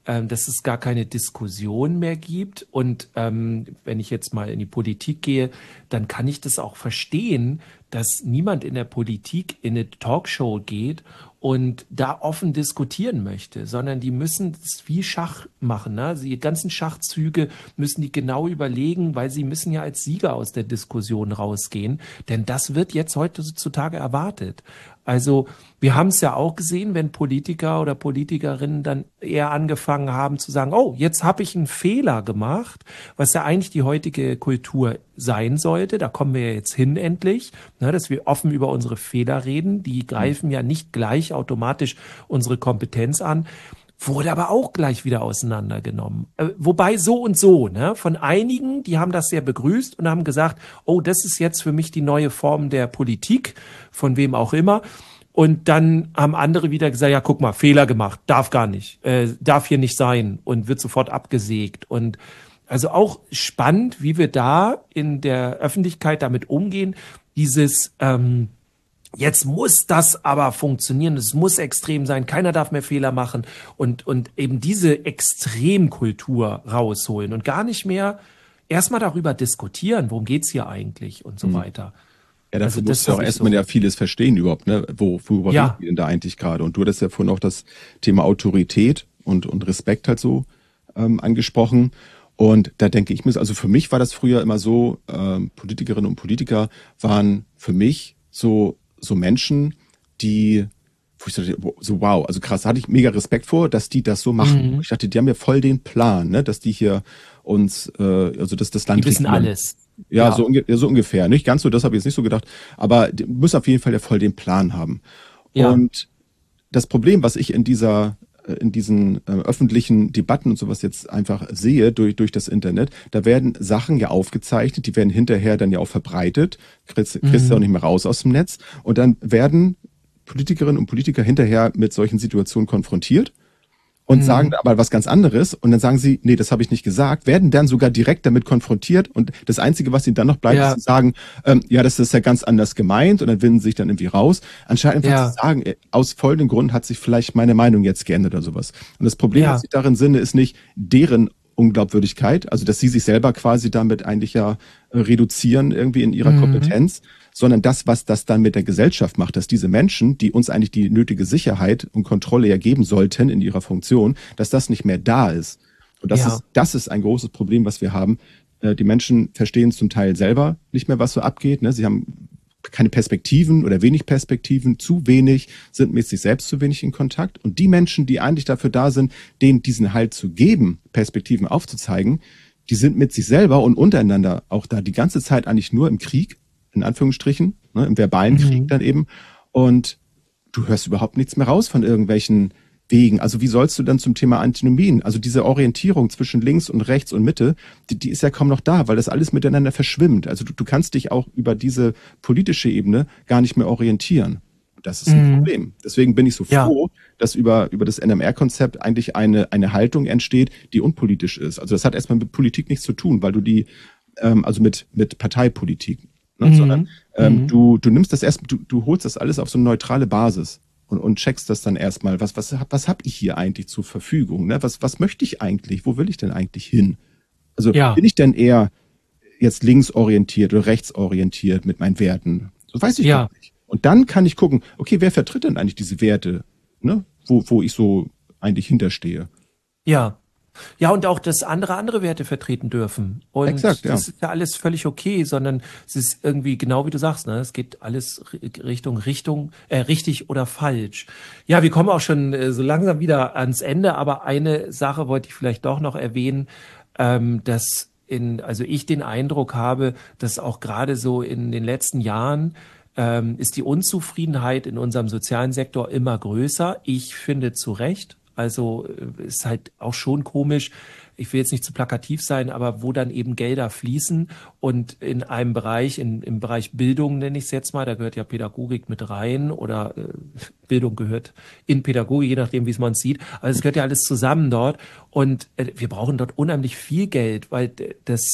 ähm, dass es gar keine Diskussion mehr gibt. Und ähm, wenn ich jetzt mal in die Politik gehe, dann kann ich das auch verstehen, dass niemand in der Politik in eine Talkshow geht und da offen diskutieren möchte, sondern die müssen es wie Schach machen. Ne? Die ganzen Schachzüge müssen die genau überlegen, weil sie müssen ja als Sieger aus der Diskussion rausgehen. Denn das wird jetzt heutzutage erwartet. Also wir haben es ja auch gesehen, wenn Politiker oder Politikerinnen dann eher angefangen haben zu sagen, oh, jetzt habe ich einen Fehler gemacht, was ja eigentlich die heutige Kultur sein sollte. Da kommen wir ja jetzt hin endlich, ne, dass wir offen über unsere Fehler reden. Die greifen ja nicht gleich automatisch unsere Kompetenz an. Wurde aber auch gleich wieder auseinandergenommen. Äh, wobei so und so, ne? Von einigen, die haben das sehr begrüßt und haben gesagt, oh, das ist jetzt für mich die neue Form der Politik, von wem auch immer. Und dann haben andere wieder gesagt, ja, guck mal, Fehler gemacht, darf gar nicht, äh, darf hier nicht sein und wird sofort abgesägt. Und also auch spannend, wie wir da in der Öffentlichkeit damit umgehen, dieses ähm, jetzt muss das aber funktionieren, es muss extrem sein, keiner darf mehr Fehler machen und, und eben diese Extremkultur rausholen und gar nicht mehr erstmal darüber diskutieren, worum geht's hier eigentlich und so Mhm. weiter. Ja, dafür Also musst das du auch hab ich erstmal so. ja vieles verstehen überhaupt, ne? Wo, worüber Ja. reden wir denn da eigentlich gerade? Und du hattest ja vorhin auch das Thema Autorität und, und Respekt halt so ähm, angesprochen. Und da denke ich mir, also für mich war das früher immer so, ähm, Politikerinnen und Politiker waren für mich so, so Menschen, die, wo ich dachte, so wow, also krass, da hatte ich mega Respekt vor, dass die das so machen. Mhm. Ich dachte, die haben ja voll den Plan, ne? Dass die hier uns, äh, also dass das Die Land wissen regieren. alles. Ja, Ja. so, unge ja, so ungefähr. Nicht ganz so, das habe ich jetzt nicht so gedacht. Aber die müssen auf jeden Fall ja voll den Plan haben. Ja. Und das Problem, was ich in dieser, äh, in diesen äh, öffentlichen Debatten und sowas jetzt einfach sehe durch, durch das Internet, da werden Sachen ja aufgezeichnet, die werden hinterher dann ja auch verbreitet. Kriegst, kriegst du auch nicht mehr raus aus dem Netz. Und dann werden Politikerinnen und Politiker hinterher mit solchen Situationen konfrontiert und Mhm. sagen aber was ganz anderes und dann sagen sie, nee, das habe ich nicht gesagt, werden dann sogar direkt damit konfrontiert und das Einzige, was ihnen dann noch bleibt, Ja. ist zu sagen, ähm, ja, das ist ja ganz anders gemeint und dann winden sie sich dann irgendwie raus, anstatt einfach Ja. zu sagen, äh, aus folgendem Grund hat sich vielleicht meine Meinung jetzt geändert oder sowas. Und das Problem, Ja. was ich darin sinne, ist nicht deren Unglaubwürdigkeit, also dass sie sich selber quasi damit eigentlich ja äh, reduzieren irgendwie in ihrer Mhm. Kompetenz, sondern das, was das dann mit der Gesellschaft macht, dass diese Menschen, die uns eigentlich die nötige Sicherheit und Kontrolle ja geben sollten in ihrer Funktion, dass das nicht mehr da ist. Und das Ja. ist, das ist ein großes Problem, was wir haben. Äh, Die Menschen verstehen zum Teil selber nicht mehr, was so abgeht. Ne? Sie haben keine Perspektiven oder wenig Perspektiven, zu wenig, sind mit sich selbst zu wenig in Kontakt. Und die Menschen, die eigentlich dafür da sind, denen diesen Halt zu geben, Perspektiven aufzuzeigen, die sind mit sich selber und untereinander auch da die ganze Zeit eigentlich nur im Krieg, in Anführungsstrichen, ne, im verbalen Mhm. Krieg dann eben. Und du hörst überhaupt nichts mehr raus von irgendwelchen Wegen. Also wie sollst du dann zum Thema Antinomien, also diese Orientierung zwischen links und rechts und Mitte, die, die ist ja kaum noch da, weil das alles miteinander verschwimmt. Also du, du kannst dich auch über diese politische Ebene gar nicht mehr orientieren. Das ist ein Mhm. Problem. Deswegen bin ich so Ja. froh, dass über, über das N M R-Konzept eigentlich eine, eine Haltung entsteht, die unpolitisch ist. Also das hat erstmal mit Politik nichts zu tun, weil du die, ähm, also mit, mit Parteipolitik, ne? Mhm. sondern ähm, Mhm. du, du nimmst das erst, du, du holst das alles auf so eine neutrale Basis und, und checkst das dann erstmal. Was, was, hab- was habe ich hier eigentlich zur Verfügung? Ne? Was, was möchte ich eigentlich? Wo will ich denn eigentlich hin? Also Ja. bin ich denn eher jetzt linksorientiert oder rechtsorientiert mit meinen Werten? So weiß ich Ja. doch nicht. Und dann kann ich gucken, okay, wer vertritt denn eigentlich diese Werte, ne? wo, wo ich so eigentlich hinterstehe? Ja. Ja, und auch, dass andere andere Werte vertreten dürfen. Und Exakt, ja. das ist ja alles völlig okay, sondern es ist irgendwie genau wie du sagst, ne? Es geht alles ri- Richtung, Richtung, äh, richtig oder falsch. Ja, wir kommen auch schon äh, so langsam wieder ans Ende, aber eine Sache wollte ich vielleicht doch noch erwähnen, ähm, dass in, also ich den Eindruck habe, dass auch gerade so in den letzten Jahren ähm, ist die Unzufriedenheit in unserem sozialen Sektor immer größer. Ich finde zu Recht. Also äh, ist halt auch schon komisch. Ich will jetzt nicht zu plakativ sein, aber wo dann eben Gelder fließen und in einem Bereich, in, im Bereich Bildung nenne ich es jetzt mal, da gehört ja Pädagogik mit rein oder äh, Bildung gehört in Pädagogik, je nachdem, wie es man sieht. Also es gehört ja alles zusammen dort und äh, wir brauchen dort unheimlich viel Geld, weil d- das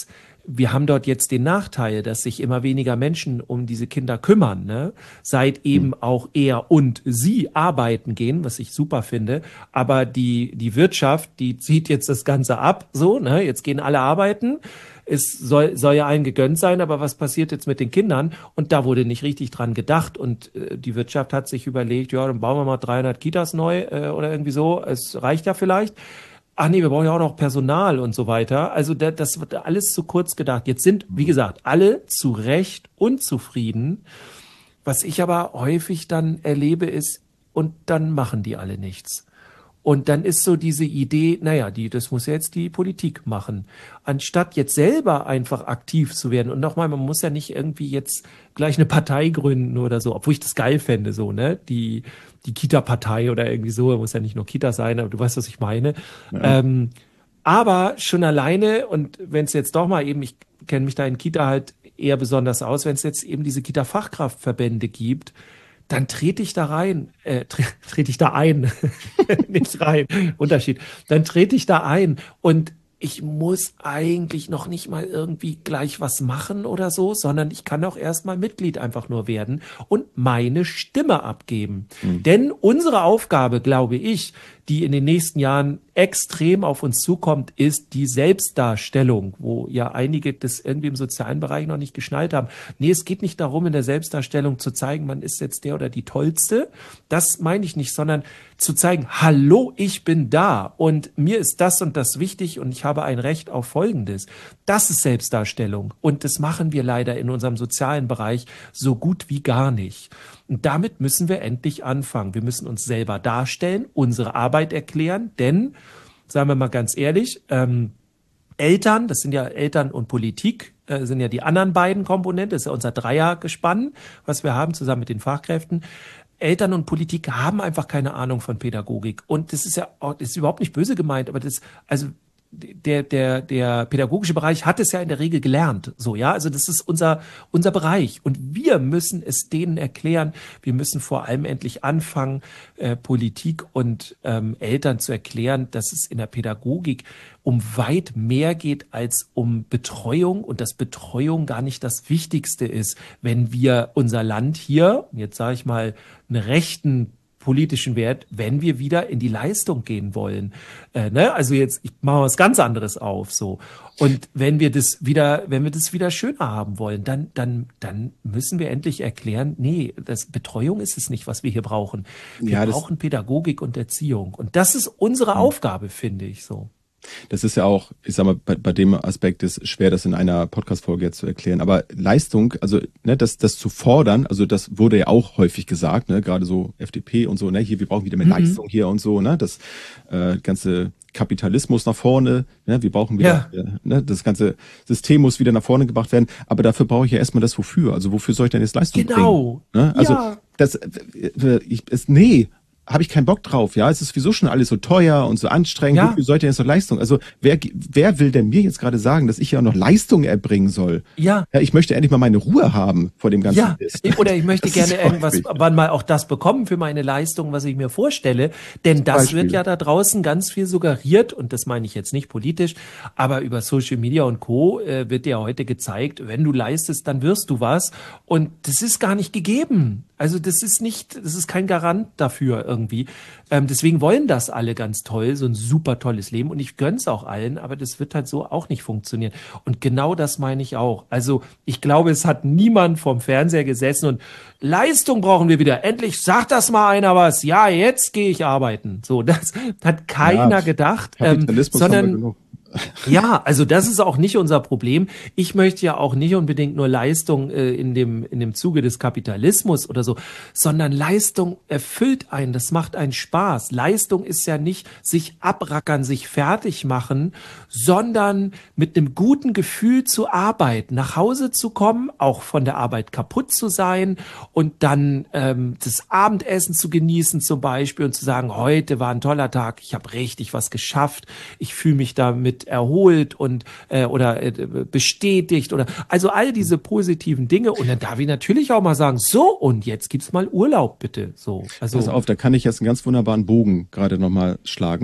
wir haben dort jetzt den Nachteil, dass sich immer weniger Menschen um diese Kinder kümmern, ne? Seit eben mhm. auch er und sie arbeiten gehen, was ich super finde. Aber die, die Wirtschaft, die zieht jetzt das Ganze ab, so, ne? Jetzt gehen alle arbeiten. Es soll, soll ja allen gegönnt sein, aber was passiert jetzt mit den Kindern? Und da wurde nicht richtig dran gedacht. Und äh, die Wirtschaft hat sich überlegt, ja, dann bauen wir mal dreihundert Kitas neu äh, oder irgendwie so. Es reicht ja vielleicht. Ach nee, wir brauchen ja auch noch Personal und so weiter. Also da, das wird alles zu kurz gedacht. Jetzt sind, wie gesagt, alle zu Recht unzufrieden. Was ich aber häufig dann erlebe ist, und dann machen die alle nichts. Und dann ist so diese Idee, naja, die, das muss ja jetzt die Politik machen. Anstatt jetzt selber einfach aktiv zu werden. Und nochmal, man muss ja nicht irgendwie jetzt gleich eine Partei gründen oder so, obwohl ich das geil fände, so, ne? Die, die Kita-Partei oder irgendwie so, muss ja nicht nur Kita sein, aber du weißt, was ich meine. Ja. Ähm, aber schon alleine, und wenn es jetzt doch mal eben, ich kenne mich da in Kita halt eher besonders aus, wenn es jetzt eben diese Kita-Fachkraftverbände gibt, dann trete ich da rein, äh, tre- trete ich da ein, nicht rein, Unterschied, dann trete ich da ein und ich muss eigentlich noch nicht mal irgendwie gleich was machen oder so, sondern ich kann auch erstmal Mitglied einfach nur werden und meine Stimme abgeben. Mhm. Denn unsere Aufgabe, glaube ich, die in den nächsten Jahren extrem auf uns zukommt, ist die Selbstdarstellung, wo ja einige das irgendwie im sozialen Bereich noch nicht geschnallt haben. Nee, es geht nicht darum, in der Selbstdarstellung zu zeigen, man ist jetzt der oder die Tollste. Das meine ich nicht, sondern zu zeigen, hallo, ich bin da und mir ist das und das wichtig und ich habe ein Recht auf Folgendes. Das ist Selbstdarstellung und das machen wir leider in unserem sozialen Bereich so gut wie gar nicht. Und damit müssen wir endlich anfangen. Wir müssen uns selber darstellen, unsere Arbeit erklären, denn, sagen wir mal ganz ehrlich, ähm, Eltern, das sind ja Eltern und Politik, äh, sind ja die anderen beiden Komponenten, das ist ja unser Dreiergespann, was wir haben, zusammen mit den Fachkräften. Eltern und Politik haben einfach keine Ahnung von Pädagogik. Und das ist ja auch, das ist überhaupt nicht böse gemeint, aber das, also, Der, der, der pädagogische Bereich hat es ja in der Regel gelernt, so, ja. Also das ist unser, unser Bereich. Und wir müssen es denen erklären. Wir müssen vor allem endlich anfangen, äh, Politik und ähm, Eltern zu erklären, dass es in der Pädagogik um weit mehr geht als um Betreuung und dass Betreuung gar nicht das Wichtigste ist, wenn wir unser Land hier, jetzt sage ich mal, einen rechten politischen Wert, wenn wir wieder in die Leistung gehen wollen. Äh, ne? Also jetzt, ich mache was ganz anderes auf, so. Und wenn wir das wieder, wenn wir das wieder schöner haben wollen, dann, dann, dann müssen wir endlich erklären, nee, das Betreuung ist es nicht, was wir hier brauchen. Wir ja, brauchen Pädagogik und Erziehung. Und das ist unsere mhm. Aufgabe, finde ich, so. Das ist ja auch, ich sag mal, bei, bei dem Aspekt ist schwer, das in einer Podcast-Folge jetzt zu erklären. Aber Leistung, also ne, das, das zu fordern, also das wurde ja auch häufig gesagt, ne, gerade so F D P und so, ne, hier, wir brauchen wieder mehr mhm. Leistung hier und so, ne, das äh, ganze Kapitalismus nach vorne, ne, wir brauchen wieder, ja. äh, ne, das ganze System muss wieder nach vorne gebracht werden. Aber dafür brauche ich ja erstmal das Wofür. Also wofür soll ich denn jetzt Leistung genau. bringen? Ne? Also ja. das, äh, ich, es, nee. habe ich keinen Bock drauf, ja, es ist sowieso schon alles so teuer und so anstrengend, ja. wofür sollte denn jetzt noch Leistung? Also wer wer will denn mir jetzt gerade sagen, dass ich ja noch Leistung erbringen soll? Ja. Ja, ich möchte endlich mal meine Ruhe haben vor dem ganzen ja. Mist. Oder ich möchte gerne irgendwas, wann mal auch das bekommen für meine Leistung, was ich mir vorstelle, denn das Beispiel. Wird ja da draußen ganz viel suggeriert und das meine ich jetzt nicht politisch, aber über Social Media und Co. Äh, wird ja heute gezeigt, wenn du leistest, dann wirst du was und das ist gar nicht gegeben. Also das ist nicht, das ist kein Garant dafür irgendwie. Ähm, deswegen wollen das alle ganz toll, so ein super tolles Leben und ich gönn's auch allen, aber das wird halt so auch nicht funktionieren. Und genau das meine ich auch. Also ich glaube, es hat niemand vorm Fernseher gesessen und Leistung brauchen wir wieder. Endlich sagt das mal einer was. Ja, jetzt gehe ich arbeiten. So, das hat keiner ja, gedacht. Ähm, sondern ja, also das ist auch nicht unser Problem. Ich möchte ja auch nicht unbedingt nur Leistung äh, in dem in dem Zuge des Kapitalismus oder so, sondern Leistung erfüllt einen, das macht einen Spaß. Leistung ist ja nicht sich abrackern, sich fertig machen, sondern mit einem guten Gefühl zu arbeiten, nach Hause zu kommen, auch von der Arbeit kaputt zu sein und dann ähm, das Abendessen zu genießen zum Beispiel und zu sagen, heute war ein toller Tag, ich habe richtig was geschafft, ich fühle mich damit erholt und äh, oder äh, bestätigt oder also all diese positiven Dinge und dann darf ich natürlich auch mal sagen, so und jetzt gibt's mal Urlaub bitte, so. Also pass auf, da kann ich jetzt einen ganz wunderbaren Bogen gerade nochmal schlagen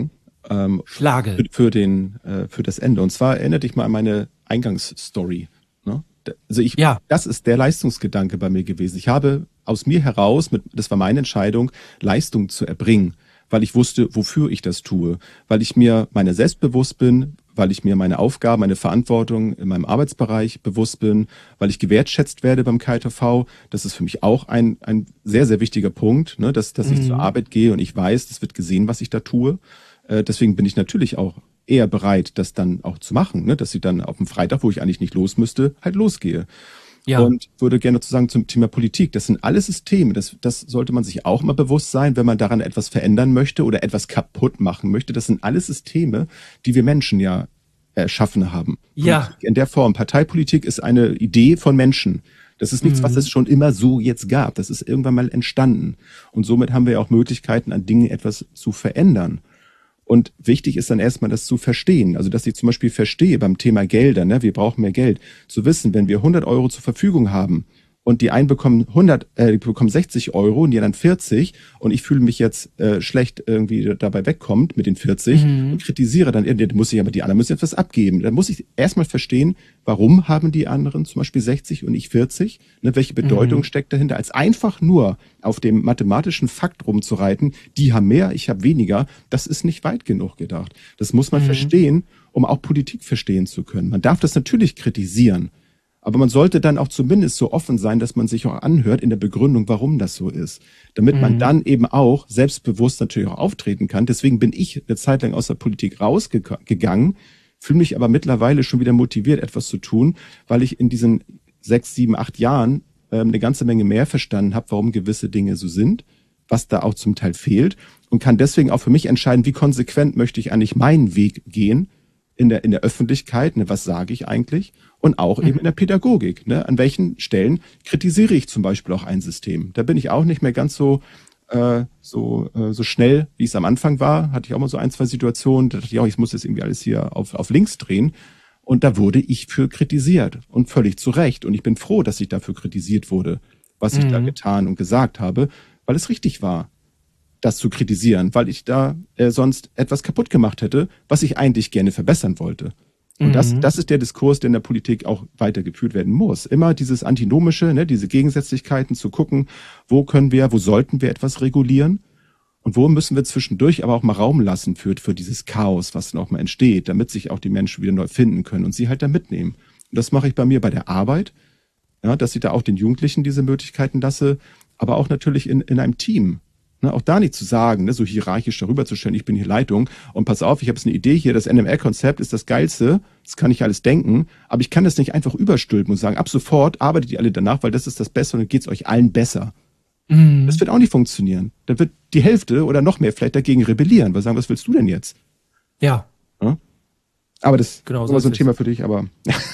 ähm, Schlage. Für, für, den, äh, für das Ende. Und zwar erinnere dich mal an meine Eingangsstory. Ne? Also ich, ja. Das ist der Leistungsgedanke bei mir gewesen. Ich habe aus mir heraus, mit, das war meine Entscheidung, Leistung zu erbringen, weil ich wusste, wofür ich das tue, weil ich mir meiner selbst bewusst bin, weil ich mir meine Aufgaben, meine Verantwortung in meinem Arbeitsbereich bewusst bin, weil ich gewertschätzt werde beim K I T V. Das ist für mich auch ein, ein sehr, sehr wichtiger Punkt, ne? dass, dass ich Mhm. zur Arbeit gehe und ich weiß, es wird gesehen, was ich da tue. Äh, deswegen bin ich natürlich auch eher bereit, das dann auch zu machen, ne? dass ich dann auf dem Freitag, wo ich eigentlich nicht los müsste, halt losgehe. Ja. Und würde gerne zu sagen zum Thema Politik. Das sind alles Systeme. Das, das sollte man sich auch mal bewusst sein, wenn man daran etwas verändern möchte oder etwas kaputt machen möchte. Das sind alles Systeme, die wir Menschen ja erschaffen haben. Ja. Politik in der Form. Parteipolitik ist eine Idee von Menschen. Das ist nichts, Mhm. was es schon immer so jetzt gab. Das ist irgendwann mal entstanden. Und somit haben wir auch Möglichkeiten, an Dingen etwas zu verändern. Und wichtig ist dann erstmal, das zu verstehen. Also, dass ich zum Beispiel verstehe beim Thema Gelder, ne, wir brauchen mehr Geld, zu wissen, wenn wir hundert Euro zur Verfügung haben und die einen bekommen hundert, äh, die bekommen sechzig Euro und die anderen vierzig und ich fühle mich jetzt äh, schlecht irgendwie dabei wegkommt mit den vierzig Mhm. und kritisiere dann, dann muss ich aber die anderen müssen etwas abgeben. Dann muss ich erstmal verstehen, warum haben die anderen zum Beispiel sechzig und ich vierzig? Ne, welche Bedeutung Mhm. steckt dahinter? Als einfach nur auf dem mathematischen Fakt rumzureiten, die haben mehr, ich habe weniger, das ist nicht weit genug gedacht. Das muss man Mhm. verstehen, um auch Politik verstehen zu können. Man darf das natürlich kritisieren, aber man sollte dann auch zumindest so offen sein, dass man sich auch anhört in der Begründung, warum das so ist. Damit man Mhm. dann eben auch selbstbewusst natürlich auch auftreten kann. Deswegen bin ich eine Zeit lang aus der Politik rausgegangen, fühle mich aber mittlerweile schon wieder motiviert, etwas zu tun, weil ich in diesen sechs, sieben, acht Jahren ähm, eine ganze Menge mehr verstanden habe, warum gewisse Dinge so sind, was da auch zum Teil fehlt und kann deswegen auch für mich entscheiden, wie konsequent möchte ich eigentlich meinen Weg gehen in der, in der Öffentlichkeit, ne, was sage ich eigentlich? Und auch eben in der Pädagogik. Ne? An welchen Stellen kritisiere ich zum Beispiel auch ein System? Da bin ich auch nicht mehr ganz so äh, so äh, so schnell, wie es am Anfang war. Hatte ich auch mal so ein, zwei Situationen. Da dachte ich auch, ich muss jetzt irgendwie alles hier auf, auf links drehen. Und da wurde ich für kritisiert. Und völlig zu Recht. Und ich bin froh, dass ich dafür kritisiert wurde, was ich Mhm. da getan und gesagt habe, weil es richtig war, das zu kritisieren, weil ich da äh, sonst etwas kaputt gemacht hätte, was ich eigentlich gerne verbessern wollte. Und das, Mhm. das ist der Diskurs, der in der Politik auch weitergeführt werden muss. Immer dieses Antinomische, ne, diese Gegensätzlichkeiten zu gucken, wo können wir, wo sollten wir etwas regulieren und wo müssen wir zwischendurch aber auch mal Raum lassen für, für dieses Chaos, was dann auch mal entsteht, damit sich auch die Menschen wieder neu finden können und sie halt da mitnehmen. Und das mache ich bei mir bei der Arbeit, ja, dass ich da auch den Jugendlichen diese Möglichkeiten lasse, aber auch natürlich in, in einem Team. Ne, auch da nicht zu sagen, ne, so hierarchisch darüber zu stellen, ich bin hier Leitung und pass auf, ich habe jetzt eine Idee hier, das N M R-Konzept ist das Geilste, das kann ich alles denken, aber ich kann das nicht einfach überstülpen und sagen, ab sofort arbeitet ihr alle danach, weil das ist das Beste und dann geht's euch allen besser. Mhm. Das wird auch nicht funktionieren. Dann wird die Hälfte oder noch mehr vielleicht dagegen rebellieren, weil sagen, was willst du denn jetzt? Ja, Ja? Aber das Genau ist so immer so ein ist Thema es. für dich, aber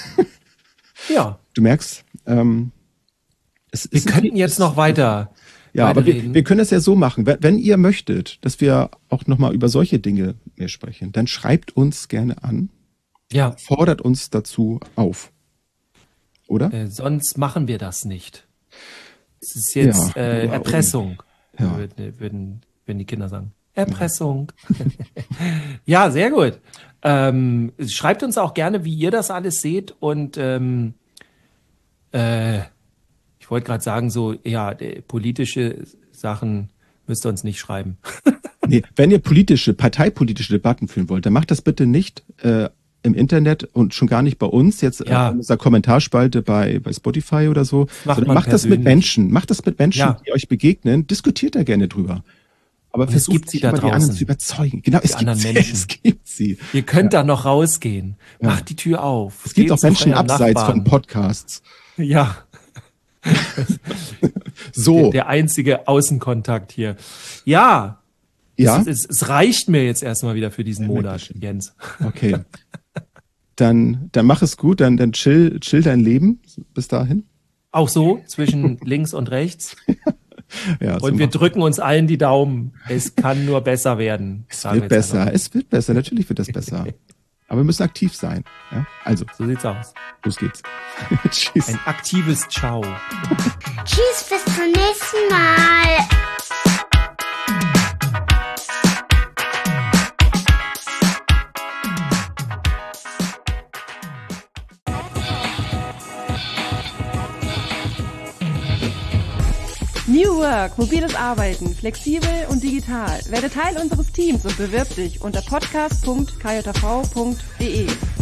ja. du merkst, ähm, es Wir ist könnten jetzt noch weiter. Ja, aber wir, weiterreden. wir können das ja so machen. Wenn, wenn ihr möchtet, dass wir auch nochmal über solche Dinge mehr sprechen, dann schreibt uns gerne an, Ja, fordert uns dazu auf. Oder? äh, sonst machen wir das nicht. Es ist jetzt Ja, äh, ja, Erpressung, Ja. würden, würden, würden die Kinder sagen. Erpressung. Ja, sehr gut. Ähm, schreibt uns auch gerne, wie ihr das alles seht und ähm, äh, ich wollte gerade sagen, so, ja, äh, politische Sachen müsst ihr uns nicht schreiben. Nee, wenn ihr politische, parteipolitische Debatten führen wollt, dann macht das bitte nicht äh, im Internet und schon gar nicht bei uns, jetzt Ja. äh, in unserer Kommentarspalte bei, bei Spotify oder so, Macht sondern man macht das mit persönlich. Menschen, macht das mit Menschen, Ja. die euch begegnen, diskutiert da gerne drüber. Aber Und es versucht gibt sie nicht da immer die anderen draußen. zu überzeugen. Genau, es Die gibt anderen sie, Menschen. es gibt sie. Ihr könnt da noch rausgehen. Ja. Macht die Tür auf. Es gibt Geht auch zu Menschen eurem abseits Nachbarn. von Podcasts. Ja, So, der einzige Außenkontakt hier. Ja, ja, es, es, es reicht mir jetzt erstmal wieder für diesen Ja, Monat, Dankeschön. Jens. okay. Dann, dann mach es gut, dann, dann chill, chill dein Leben bis dahin. Auch so zwischen links und rechts. Ja, so Und wir mach- drücken uns allen die Daumen. Es kann nur besser werden. es sagen wird wir jetzt besser, einfach. es wird besser, natürlich wird das besser. Aber wir müssen aktiv sein. Ja? Also, So sieht's aus. los geht's. Tschüss. Ein aktives Ciao. Tschüss, bis zum nächsten Mal. New Work, mobiles Arbeiten, flexibel und digital. Werde Teil unseres Teams und bewirb dich unter podcast punkt k j v punkt d e.